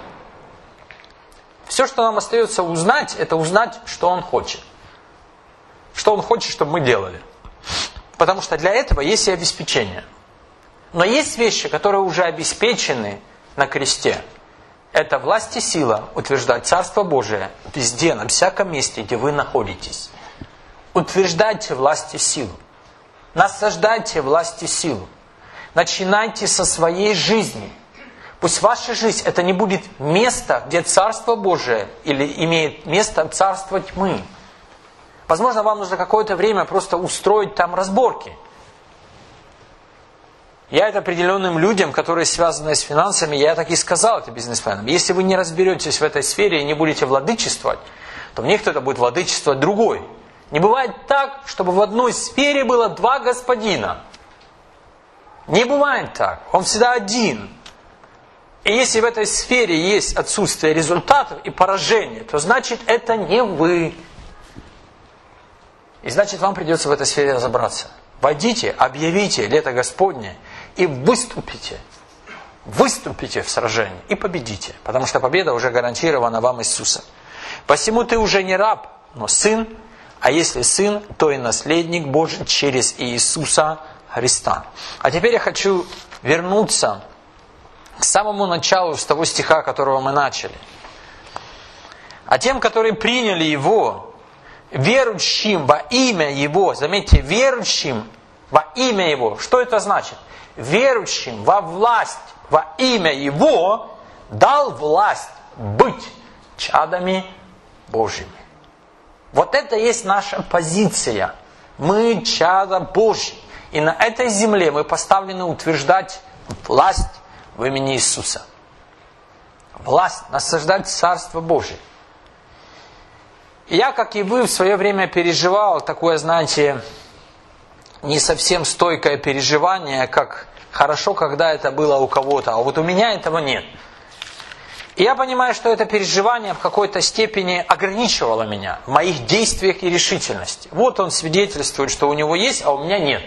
Все, что нам остается узнать, это узнать, что Он хочет. Что Он хочет, чтобы мы делали. Потому что для этого есть и обеспечение. Но есть вещи, которые уже обеспечены на кресте. Это власть и сила утверждать Царство Божие везде, на всяком месте, где вы находитесь. Утверждайте власть и силу. Насаждайте власть и силу. Начинайте со своей жизни. Пусть ваша жизнь это не будет место, где Царство Божие или имеет место Царство тьмы. Возможно, вам нужно какое-то время просто устроить там разборки. Я это определенным людям, которые связаны с финансами, я так и сказал это бизнесменам. Если вы не разберетесь в этой сфере и не будете владычествовать, то в них кто-то будет владычествовать другой. Не бывает так, чтобы в одной сфере было два господина. Не бывает так. Он всегда один. И если в этой сфере есть отсутствие результатов и поражение, то значит это не вы. И значит вам придется в этой сфере разобраться. Войдите, объявите лето Господне и выступите. Выступите в сражении и победите. Потому что победа уже гарантирована вам Иисусом. Посему ты уже не раб, но сын. А если сын, то и наследник Божий через Иисуса Христа. А теперь я хочу вернуться к самому началу, с того стиха, которого мы начали. А тем, которые приняли Его, верующим во имя Его, заметьте, верующим во имя Его, что это значит? Верующим во власть во имя Его дал власть быть чадами Божьими. Вот это есть наша позиция. Мы чада Божьи. И на этой земле мы поставлены утверждать власть в имени Иисуса. Власть насаждать Царство Божие. И я, как и вы, в свое время переживал такое, знаете, не совсем стойкое переживание, как хорошо, когда это было у кого-то, а вот у меня этого нет. И я понимаю, что это переживание в какой-то степени ограничивало меня в моих действиях и решительности. Вот он свидетельствует, что у него есть, а у меня нет.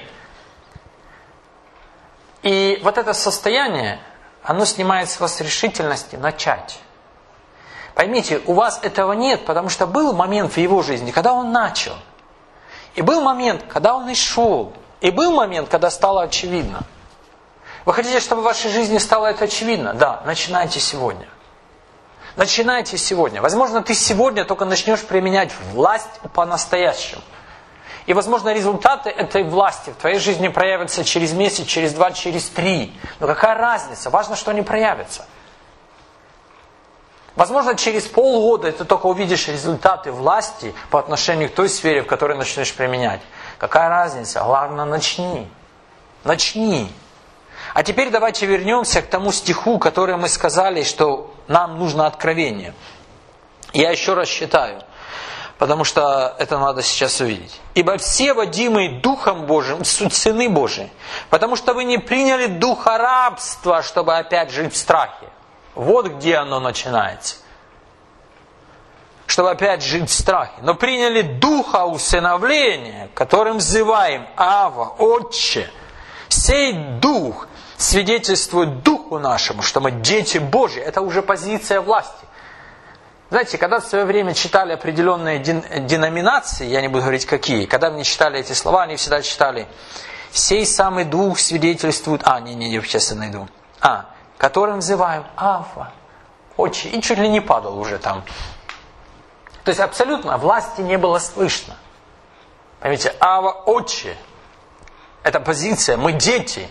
И вот это состояние, оно снимает с вас решительности начать. Поймите, у вас этого нет, потому что был момент в его жизни, когда он начал. И был момент, когда он и шел. И был момент, когда стало очевидно. Вы хотите, чтобы в вашей жизни стало это очевидно? Да, начинайте сегодня. Начинайте сегодня. Возможно, ты сегодня только начнешь применять власть по-настоящему. И, возможно, результаты этой власти в твоей жизни проявятся через месяц, через 2, через 3. Но какая разница? Важно, что они проявятся. Возможно, через полгода ты только увидишь результаты власти по отношению к той сфере, в которой начнешь применять. Какая разница? Главное, начни. Начни. А теперь давайте вернемся к тому стиху, который мы сказали, что нам нужно откровение. Я еще раз читаю, потому что это надо сейчас увидеть. «Ибо все, водимые Духом Божиим, суть сыны Божии, потому что вы не приняли духа рабства, чтобы опять жить в страхе». Вот где оно начинается. Чтобы опять жить в страхе. Но приняли духа усыновления, которым взываем Ава, Отче. Сей дух свидетельствует духу нашему, что мы дети Божьи. Это уже позиция власти. Знаете, когда в свое время читали определенные деноминации, я не буду говорить какие, когда мне читали эти слова, они всегда читали «Сей самый дух свидетельствует...» я сейчас найду. Которым взываем Ава, Отче. И чуть ли не падал уже там. То есть абсолютно власти не было слышно. Понимаете, Ава, Отче. Это позиция, мы дети.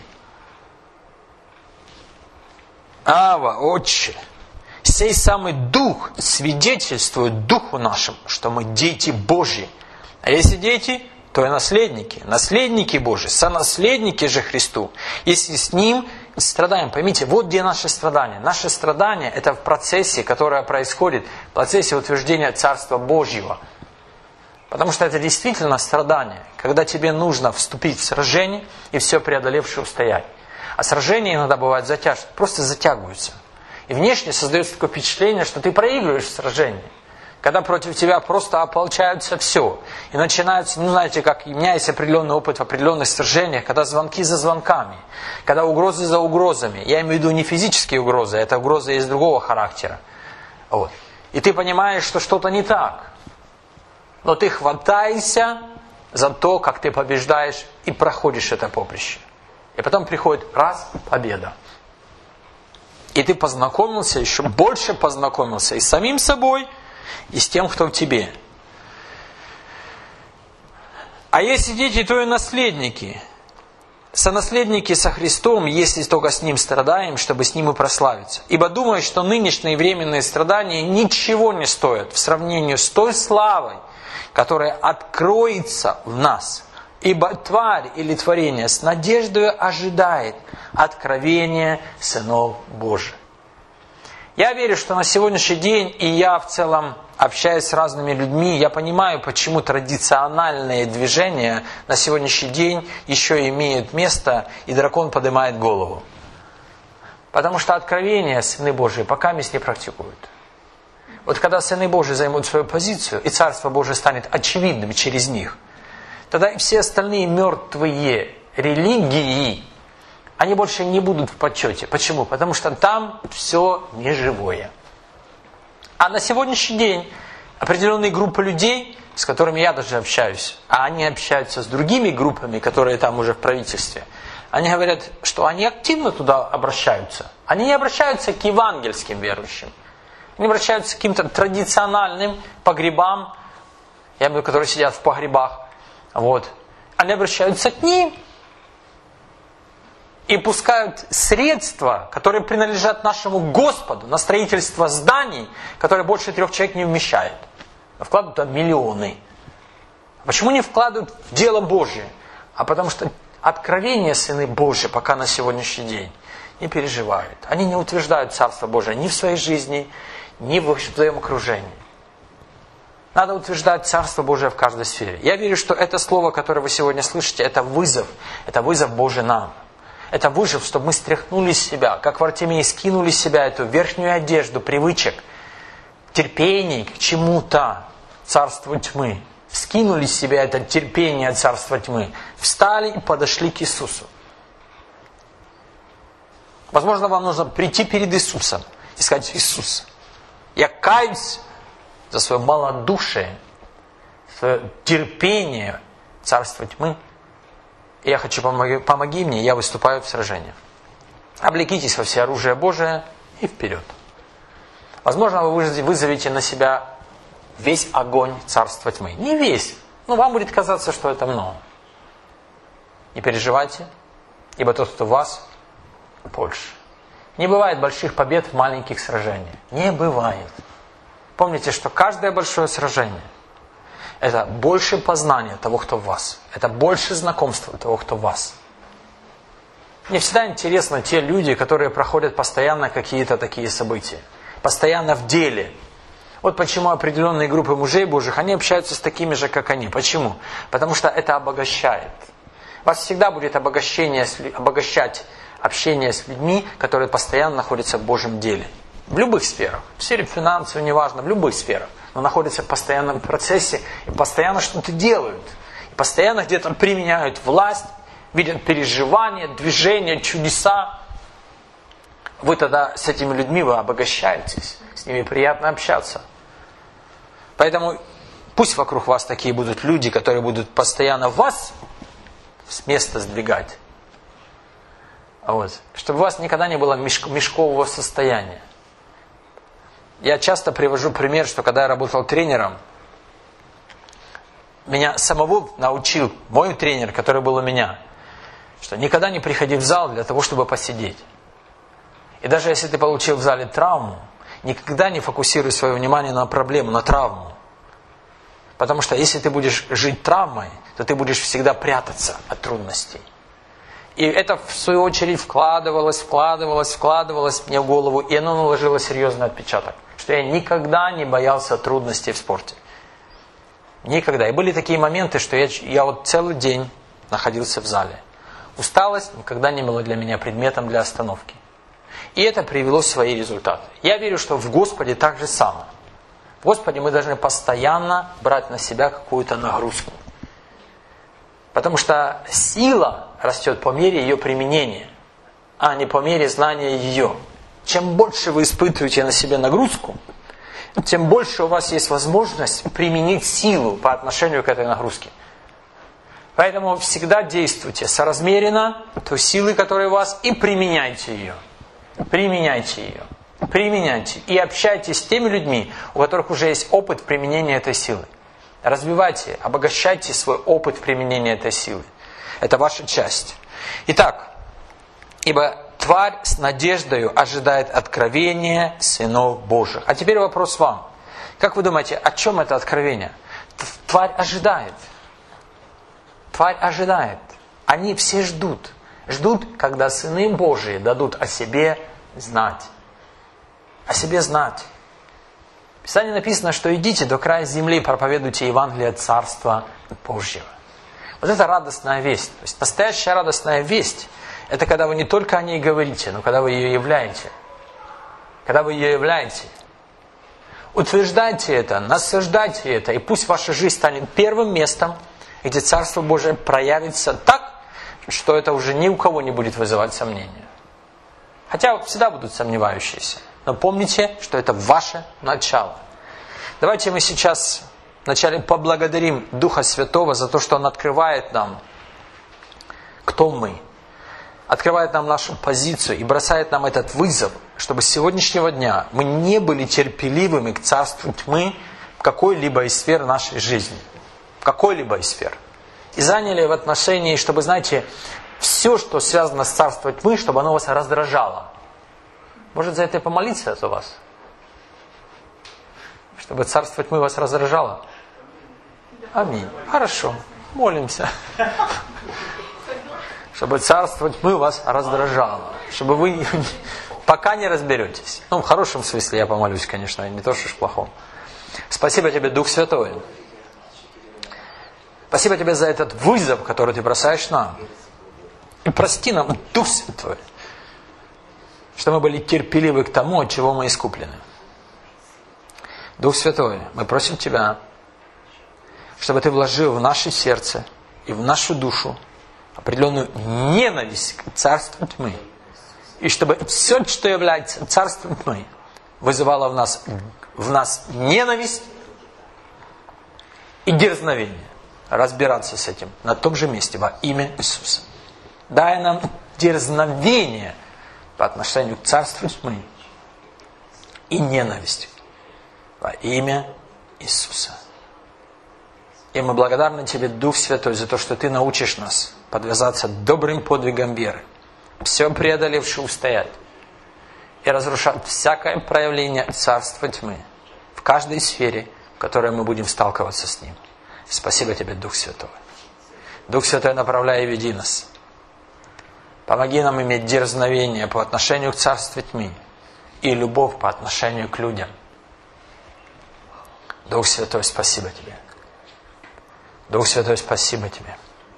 Ава, Отче, сей самый Дух свидетельствует Духу нашему, что мы дети Божьи. А если дети, то и наследники. Наследники Божьи, сонаследники же Христу. Если с Ним страдаем, поймите, вот где наши страдания. Наши страдания – это в процессе, которое происходит, в процессе утверждения Царства Божьего. Потому что это действительно страдание, когда тебе нужно вступить в сражение и все преодолевшее устоять. А сражения иногда бывают затяжные, просто затягиваются. И внешне создается такое впечатление, что ты проигрываешь в сражении. Когда против тебя просто ополчаются все. И начинаются, знаете, как у меня есть определенный опыт в определенных сражениях, когда звонки за звонками, когда угрозы за угрозами. Я имею в виду не физические угрозы, это угрозы из другого характера. Вот. И ты понимаешь, что что-то не так. Но ты хватаешься за то, как ты побеждаешь и проходишь это поприще. И потом приходит победа. И ты познакомился, еще больше познакомился и с самим собой, и с тем, кто в тебе. А если дети, то и наследники. Сонаследники со Христом, если только с Ним страдаем, чтобы с Ним и прославиться. Ибо думаю, что нынешние временные страдания ничего не стоят в сравнении с той славой, которая откроется в нас. Ибо тварь или творение с надеждой ожидает откровения сынов Божьих. Я верю, что на сегодняшний день, и я в целом общаюсь с разными людьми, я понимаю, почему традициональные движения на сегодняшний день еще имеют место, и дракон поднимает голову. Потому что откровения сыны Божьи пока не практикуют. Вот когда сыны Божьи займут свою позицию, и Царство Божие станет очевидным через них, тогда и все остальные мертвые религии, они больше не будут в почете. Почему? Потому что там все неживое. А на сегодняшний день определенные группы людей, с которыми я даже общаюсь, а они общаются с другими группами, которые там уже в правительстве, они говорят, что они активно туда обращаются. Они не обращаются к евангельским верующим. Они обращаются к каким-то традициональным погребам, я имею в виду, которые сидят в погребах. Вот. Они обращаются к ним и пускают средства, которые принадлежат нашему Господу, на строительство зданий, которые больше 3 человек не вмещает. Вкладывают туда миллионы. Почему не вкладывают в дело Божие? А потому что откровения сыны Божьи пока на сегодняшний день не переживают. Они не утверждают Царство Божие ни в своей жизни, ни в своем окружении. Надо утверждать Царство Божие в каждой сфере. Я верю, что это слово, которое вы сегодня слышите, это вызов Божий нам. Это вызов, чтобы мы стряхнули с себя, как в Артемии скинули с себя эту верхнюю одежду привычек, терпений к чему-то, царству тьмы. Скинули с себя это терпение царства тьмы. Встали и подошли к Иисусу. Возможно, вам нужно прийти перед Иисусом и сказать: Иисус, я каюсь за свое малодушие, свое терпение царства тьмы. И я хочу, помоги мне, я выступаю в сражении. Облекитесь во все оружие Божие и вперед. Возможно, вы вызовете на себя весь огонь царства тьмы. Не весь, но вам будет казаться, что это много. Не переживайте, ибо тот, кто в вас, больше. Не бывает больших побед в маленьких сражениях. Не бывает. Помните, что каждое большое сражение – это больше познания того, кто в вас. Это больше знакомства того, кто в вас. Мне всегда интересны те люди, которые проходят постоянно какие-то такие события. Постоянно в деле. Вот почему определенные группы мужей Божьих, они общаются с такими же, как они. Почему? Потому что это обогащает. Вас всегда будет обогащать общение с людьми, которые постоянно находятся в Божьем деле. В любых сферах. В сфере финансов, неважно, в любых сферах. Но находятся в постоянном процессе и постоянно что-то делают. И постоянно где-то применяют власть, видят переживания, движения, чудеса. Вы тогда с этими людьми вы обогащаетесь. С ними приятно общаться. Поэтому пусть вокруг вас такие будут люди, которые будут постоянно вас с места сдвигать. Вот. Чтобы у вас никогда не было мешкового состояния. Я часто привожу пример, что когда я работал тренером, меня самого научил мой тренер, который был у меня. что никогда не приходи в зал для того, чтобы посидеть. И даже если ты получил в зале травму, никогда не фокусируй свое внимание на проблему, на травму. Потому что если ты будешь жить травмой, то ты будешь всегда прятаться от трудностей. И это, в свою очередь, вкладывалось мне в голову, и оно наложило серьезный отпечаток. Что я никогда не боялся трудностей в спорте. Никогда. И были такие моменты, что я вот целый день находился в зале. Усталость никогда не была для меня предметом для остановки. И это привело свои результаты. Я верю, что в Господе так же самое. В Господе мы должны постоянно брать на себя какую-то нагрузку. Потому что сила растет по мере ее применения, а не по мере знания ее. Чем больше вы испытываете на себе нагрузку, тем больше у вас есть возможность применить силу по отношению к этой нагрузке. Поэтому всегда действуйте соразмеренно той силы, которая у вас, и применяйте ее. Применяйте ее. Применяйте. И общайтесь с теми людьми, у которых уже есть опыт применения этой силы. Развивайте, обогащайте свой опыт применения этой силы. Это ваша часть. Итак, ибо тварь с надеждою ожидает откровения сынов Божьих. А теперь вопрос вам. Как вы думаете, о чем это откровение? Тварь ожидает. Тварь ожидает. Они все ждут. Ждут, когда сыны Божии дадут о себе знать. О себе знать. В Писании написано, что идите до края земли и проповедуйте Евангелие Царства Божьего. Вот это радостная весть. То есть настоящая радостная весть, это когда вы не только о ней говорите, но когда вы ее являете. Когда вы ее являете. Утверждайте это, насаждайте это, и пусть ваша жизнь станет первым местом, где Царство Божие проявится так, что это уже ни у кого не будет вызывать сомнения. Хотя всегда будут сомневающиеся. Но помните, что это ваше начало. Давайте мы сейчас вначале поблагодарим Духа Святого за то, что Он открывает нам, кто мы. Открывает нам нашу позицию и бросает нам этот вызов, чтобы с сегодняшнего дня мы не были терпеливыми к царству тьмы в какой-либо из сфер нашей жизни. В какой-либо из сфер. И заняли в отношении, чтобы, знаете, все, что связано с царством тьмы, чтобы оно вас раздражало. Может, за это и помолиться за вас? Чтобы царство тьмы вас раздражало? Аминь. Хорошо. Молимся. Чтобы царство тьмы вас раздражало. Чтобы вы пока не разберетесь. Ну, в хорошем смысле я помолюсь, конечно, не то, что в плохом. Спасибо тебе, Дух Святой. Спасибо тебе за этот вызов, который ты бросаешь нам. И прости нам, Дух Святой, что мы были терпеливы к тому, от чего мы искуплены. Дух Святой, мы просим Тебя, чтобы Ты вложил в наше сердце и в нашу душу определенную ненависть к царству тьмы. И чтобы все, что является царством тьмы, вызывало в нас ненависть и дерзновение. Разбираться с этим на том же месте во имя Иисуса. Дай нам дерзновение по отношению к царству тьмы и ненависть во имя Иисуса. И мы благодарны Тебе, Дух Святой, за то, что Ты научишь нас подвязаться добрым подвигом веры, все преодолевши устоять и разрушать всякое проявление царства тьмы в каждой сфере, в которой мы будем сталкиваться с ним. Спасибо Тебе, Дух Святой. Дух Святой, направляй и веди нас. Помоги нам иметь дерзновение по отношению к царству тьмы и любовь по отношению к людям. Дух Святой, спасибо Тебе. Дух Святой, спасибо Тебе.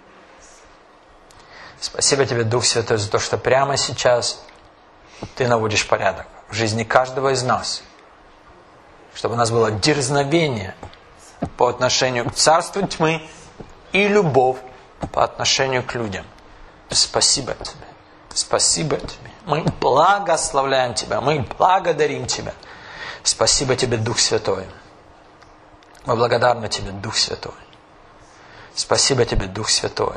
Спасибо Тебе, Дух Святой, за то, что прямо сейчас Ты наводишь порядок в жизни каждого из нас. Чтобы у нас было дерзновение по отношению к царству тьмы и любовь по отношению к людям. Спасибо Тебе. Спасибо Тебе. Мы благословляем Тебя. Мы благодарим Тебя. Спасибо Тебе, Дух Святой. Мы благодарны Тебе, Дух Святой. Спасибо Тебе, Дух Святой.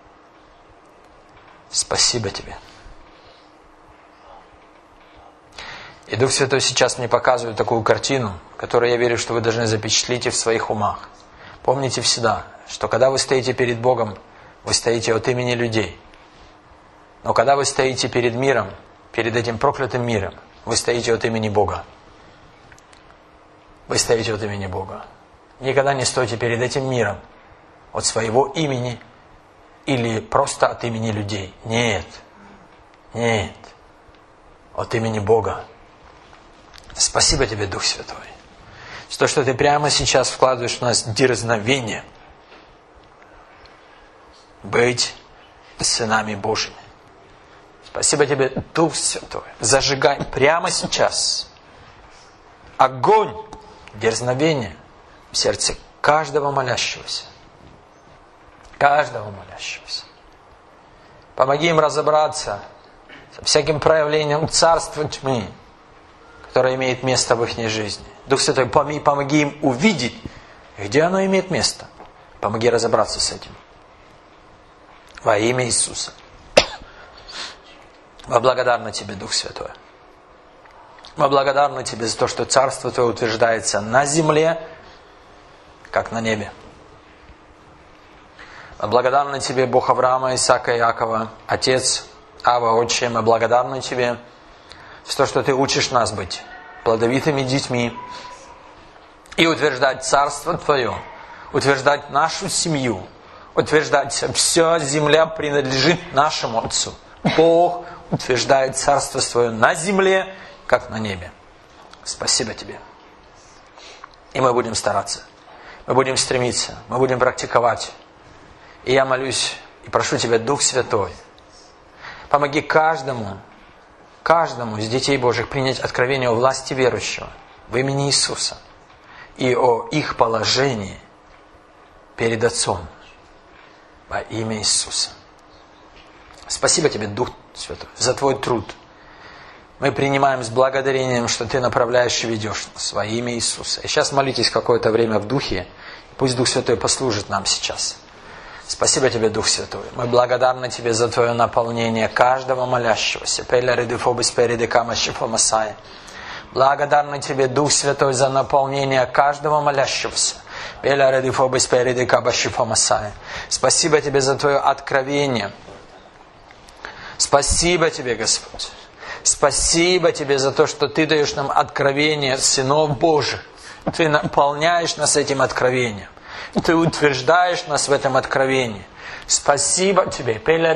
Спасибо Тебе. И Дух Святой сейчас мне показывает такую картину, которую я верю, что вы должны запечатлить в своих умах. Помните всегда, что когда вы стоите перед Богом, вы стоите от имени людей. Но когда вы стоите перед миром, перед этим проклятым миром, вы стоите от имени Бога. Вы стоите от имени Бога. Никогда не стойте перед этим миром от своего имени или просто от имени людей. Нет. Нет. От имени Бога. Спасибо тебе, Дух Святой. За то, что ты прямо сейчас вкладываешь в нас дерзновение быть сынами Божьими. Спасибо тебе, Дух Святой. Зажигай прямо сейчас огонь дерзновения в сердце каждого молящегося. Каждого молящегося. Помоги им разобраться со всяким проявлением царства тьмы, которое имеет место в их жизни. Дух Святой, помоги им увидеть, где оно имеет место. Помоги разобраться с этим. Во имя Иисуса. Мы благодарны Тебе, Дух Святой. Мы благодарны Тебе за то, что Царство Твое утверждается на земле, как на небе. Мы благодарны Тебе, Бог Авраама, Исаака и Иакова, Отец, Ава, Отче. Мы благодарны Тебе за то, что Ты учишь нас быть плодовитыми детьми и утверждать Царство Твое, утверждать нашу семью, утверждать, вся земля принадлежит нашему Отцу. Бог утверждает Царство Свое на земле, как на небе. Спасибо Тебе. И мы будем стараться. Мы будем стремиться. Мы будем практиковать. И я молюсь и прошу Тебя, Дух Святой, помоги каждому из детей Божьих принять откровение о власти верующего в имени Иисуса и о их положении перед Отцом во имя Иисуса. Спасибо Тебе, Дух Святой, за Твой труд. Мы принимаем с благодарением, что Ты направляешь и ведешь нас во имя Иисуса. И сейчас молитесь какое-то время в Духе. Пусть Дух Святой послужит нам сейчас. Спасибо Тебе, Дух Святой. Мы благодарны Тебе за Твое наполнение каждого молящегося. Благодарны Тебе, Дух Святой, за наполнение каждого молящегося. Спасибо Тебе за Твое откровение. Спасибо Тебе, Господь. Спасибо Тебе за то, что Ты даешь нам откровение сынов Божьих. Ты наполняешь нас этим откровением. Ты утверждаешь нас в этом откровении. Спасибо Тебе.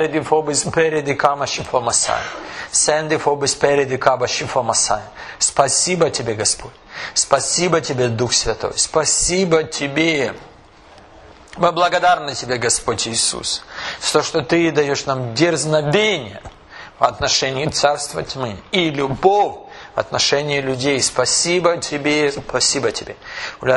Спасибо Тебе, Господь. Спасибо Тебе, Дух Святой. Спасибо Тебе. Мы благодарны Тебе, Господь Иисус, за то, что Ты даешь нам дерзновение в отношении Царства Тьмы и любовь в отношении людей. Спасибо Тебе, спасибо Тебе. Мы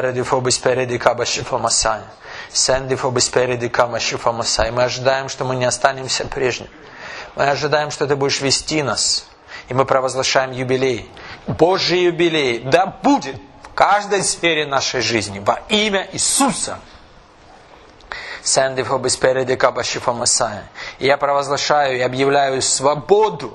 ожидаем, что мы не останемся прежними. Мы ожидаем, что Ты будешь вести нас. И мы провозглашаем юбилей. Божий юбилей да будет в каждой сфере нашей жизни во имя Иисуса. И я провозглашаю и объявляю свободу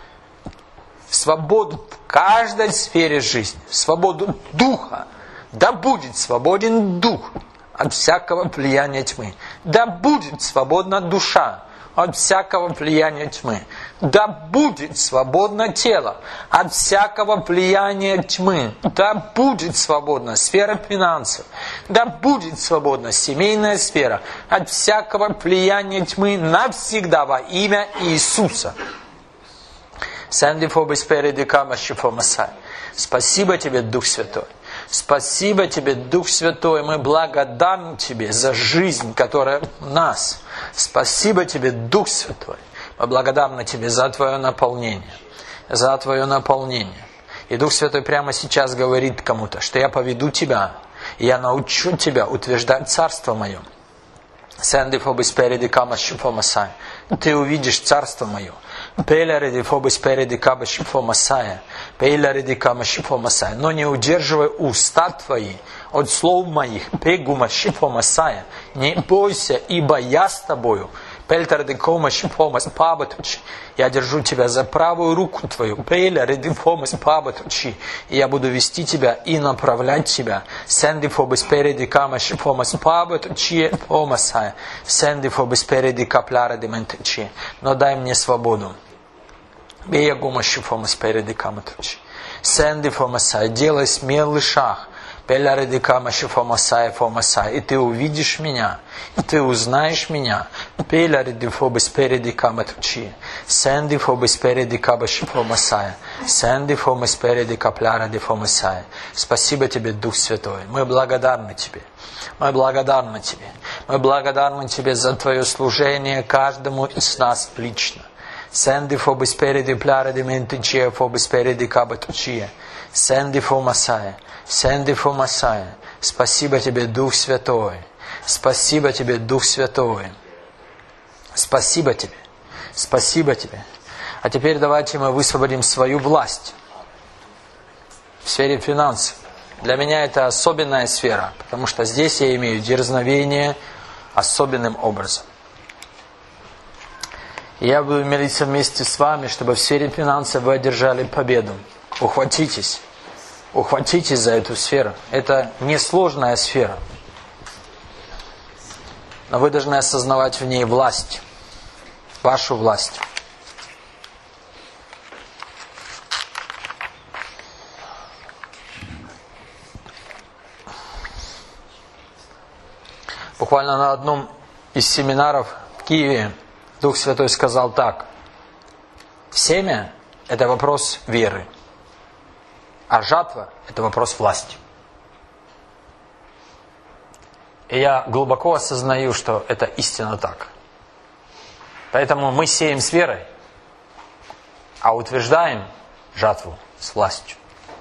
в каждой сфере жизни, свободу духа. Да будет свободен дух от всякого влияния тьмы. Да будет свободна душа от всякого влияния тьмы. Да будет свободно тело от всякого влияния тьмы. Да будет свободна сфера финансов. Да будет свободна семейная сфера от всякого влияния тьмы навсегда во имя Иисуса. Спасибо Тебе, Дух Святой. Спасибо Тебе, Дух Святой. Мы благодарны Тебе за жизнь, которая в нас. Спасибо Тебе, Дух Святой. Мы благодарны Тебе за Твое наполнение. За Твое наполнение. И Дух Святой прямо сейчас говорит кому-то, что я поведу тебя, и я научу тебя утверждать Царство Мое. Ты увидишь Царство Мое. Но не удерживай уста твои от слов моих. Не бойся, ибо я с тобою. Пельтер де комаш помас пабатучи. Я держу тебя за правую руку твою. Пейлер де помас пабатучи. И я буду вести тебя и направлять тебя. Сенди фобис переди камаш помас пабатучи помасая. Сенди фобис переди капляра де ментучи. Но дай мне свободу. Бея гумаши помас переди каматучи. Сенди фомасая. Делай смелый шаг. И ты увидишь меня, и ты узнаешь меня. Спасибо тебе, Дух Святой. Мы благодарны тебе. Мы благодарны тебе. Мы благодарны тебе за твое служение каждому из нас лично. Сенди фобис переди пляреди ментичия фобис переди кабатучия. Сенди фомасая. Сенди фомасая. Спасибо тебе, Дух Святой. Спасибо тебе, Дух Святой. Спасибо тебе. Спасибо тебе. А теперь давайте мы высвободим свою власть в сфере финансов. Для меня это особенная сфера, потому что здесь я имею дерзновение особенным образом. И я буду молиться вместе с вами, чтобы в сфере финансов вы одержали победу. Ухватитесь. Ухватитесь за эту сферу. Это несложная сфера. Но вы должны осознавать в ней власть. Вашу власть. Буквально на одном из семинаров в Киеве Дух Святой сказал так. Семя – это вопрос веры. А жатва – это вопрос власти. И я глубоко осознаю, что это истинно так. Поэтому мы сеем с верой, а утверждаем жатву с властью.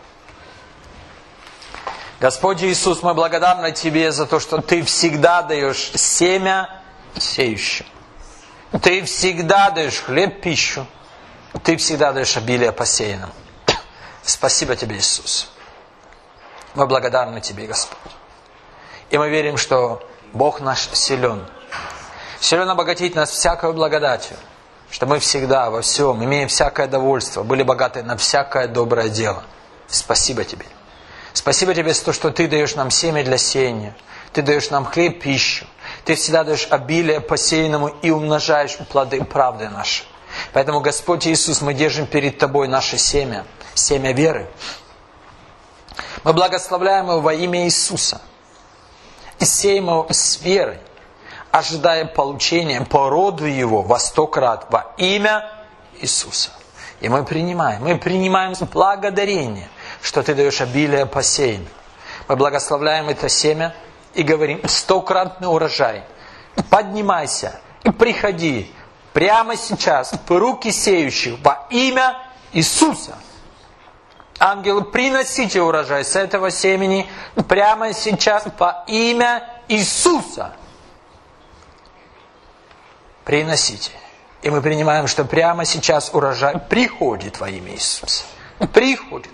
Господь Иисус, мы благодарны Тебе за то, что Ты всегда даешь семя сеющим. Ты всегда даешь хлеб, пищу. Ты всегда даешь обилие посеянным. Спасибо Тебе, Иисус. Мы благодарны Тебе, Господь. И мы верим, что Бог наш силен. Силен обогатить нас всякой благодатью, что мы всегда, во всем, имея всякое довольство, были богаты на всякое доброе дело. Спасибо Тебе. Спасибо Тебе за то, что Ты даешь нам семя для сеяния. Ты даешь нам хлеб, пищу. Ты всегда даешь обилие посеянному и умножаешь плоды правды наши. Поэтому, Господь Иисус, мы держим перед Тобой наше семя. Семя веры. Мы благословляем его во имя Иисуса. И сеем его с верой, ожидая получения по роду его во 100 крат во имя Иисуса. И мы принимаем благодарение, что Ты даешь обилие посеянным. Мы благословляем это семя и говорим: 100-кратный урожай. Поднимайся и приходи прямо сейчас в руки сеющих во имя Иисуса. Ангелы, приносите урожай с этого семени прямо сейчас во имя Иисуса. Приносите. И мы принимаем, что прямо сейчас урожай приходит во имя Иисуса. Приходит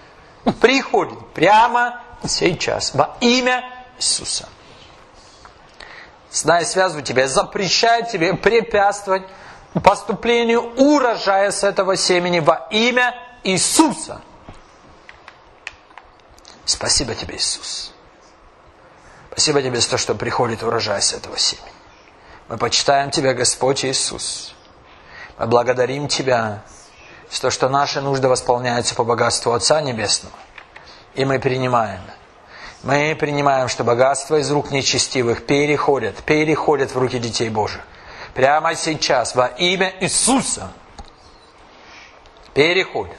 прямо сейчас во имя Иисуса. Зная, связываю тебя, запрещаю тебе препятствовать поступлению урожая с этого семени во имя Иисуса. Спасибо Тебе, Иисус. Спасибо Тебе за то, что приходит урожай с этого семени. Мы почитаем Тебя, Господь Иисус. Мы благодарим Тебя за то, что наши нужды восполняются по богатству Отца Небесного. И мы принимаем, что богатство из рук нечестивых переходят в руки детей Божьих. Прямо сейчас во имя Иисуса. Переходят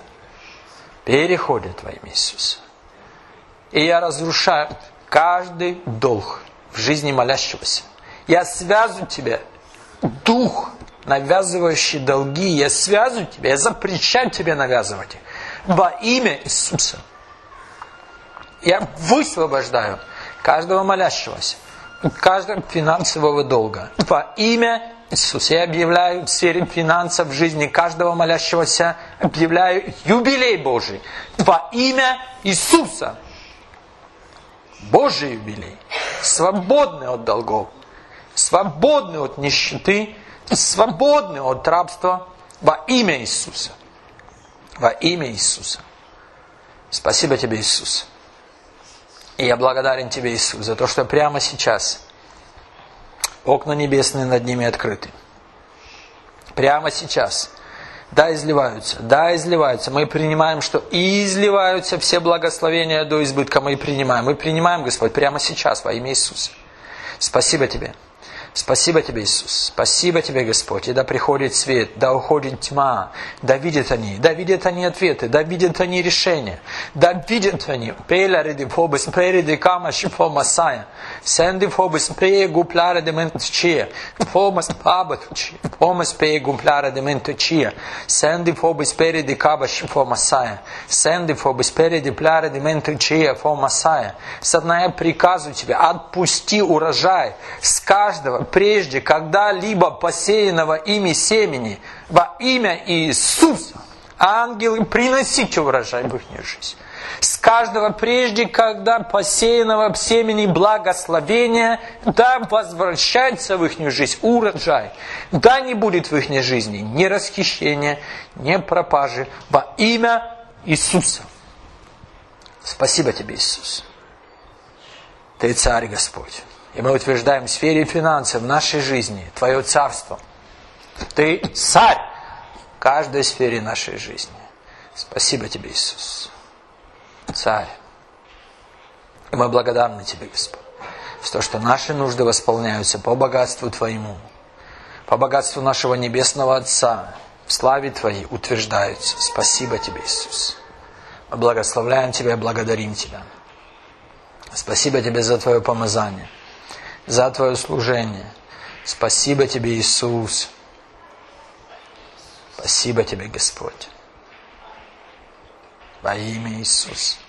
во имя Иисуса. И я разрушаю каждый долг в жизни молящегося. Я связываю тебя, дух, навязывающий долги. Я связываю тебя, я запрещаю тебе навязывать их. Во имя Иисуса. Я высвобождаю каждого молящегося, каждого финансового долга. Во имя Иисуса. Я объявляю в сфере финансов в жизни каждого молящегося, объявляю юбилей Божий. Во имя Иисуса. Божий юбилей. Свободный от долгов. Свободный от нищеты. свободны от рабства во имя Иисуса. Во имя Иисуса. Спасибо Тебе, Иисус. И я благодарен Тебе, Иисус, за то, что прямо сейчас окна небесные над ними открыты. Прямо сейчас. Да, изливаются. Мы принимаем, что и изливаются все благословения до избытка. Мы принимаем, Господь, прямо сейчас во имя Иисуса. Спасибо Тебе. Спасибо Тебе, Иисус. Спасибо Тебе, Господь. И да приходит свет, да уходит тьма. Да видят они ответы, да видят они решения. Да видят они. Пелариди фобус переди кама шифо масая. Сенди фобус пегу пляра де ментчия. Фомас пабатучи. Фомас пегу пляра де ментчия. Сенди фобус переди каба шифо масая. Сенди фобус переди пляра де ментчия фо масая. Сатана, я приказываю Тебе, отпусти урожай с каждого прежде когда-либо посеянного ими семени во имя Иисуса. Ангелы, приносите урожай в их жизнь. С каждого прежде когда посеянного семени благословения, да возвращается в их жизнь урожай. Да не будет в их жизни ни расхищения, ни пропажи во имя Иисуса. Спасибо Тебе, Иисус. Ты Царь Господь. И мы утверждаем в сфере финансов в нашей жизни Твое Царство. Ты Царь в каждой сфере нашей жизни. Спасибо Тебе, Иисус. Царь. И мы благодарны Тебе, Господь, за то, что наши нужды восполняются по богатству Твоему, по богатству нашего Небесного Отца, в славе Твоей утверждаются. Спасибо Тебе, Иисус. Мы благословляем Тебя и благодарим Тебя. Спасибо Тебе за Твое помазание, за Твое служение. Спасибо Тебе, Иисус. Спасибо Тебе, Господь. Во имя Иисуса.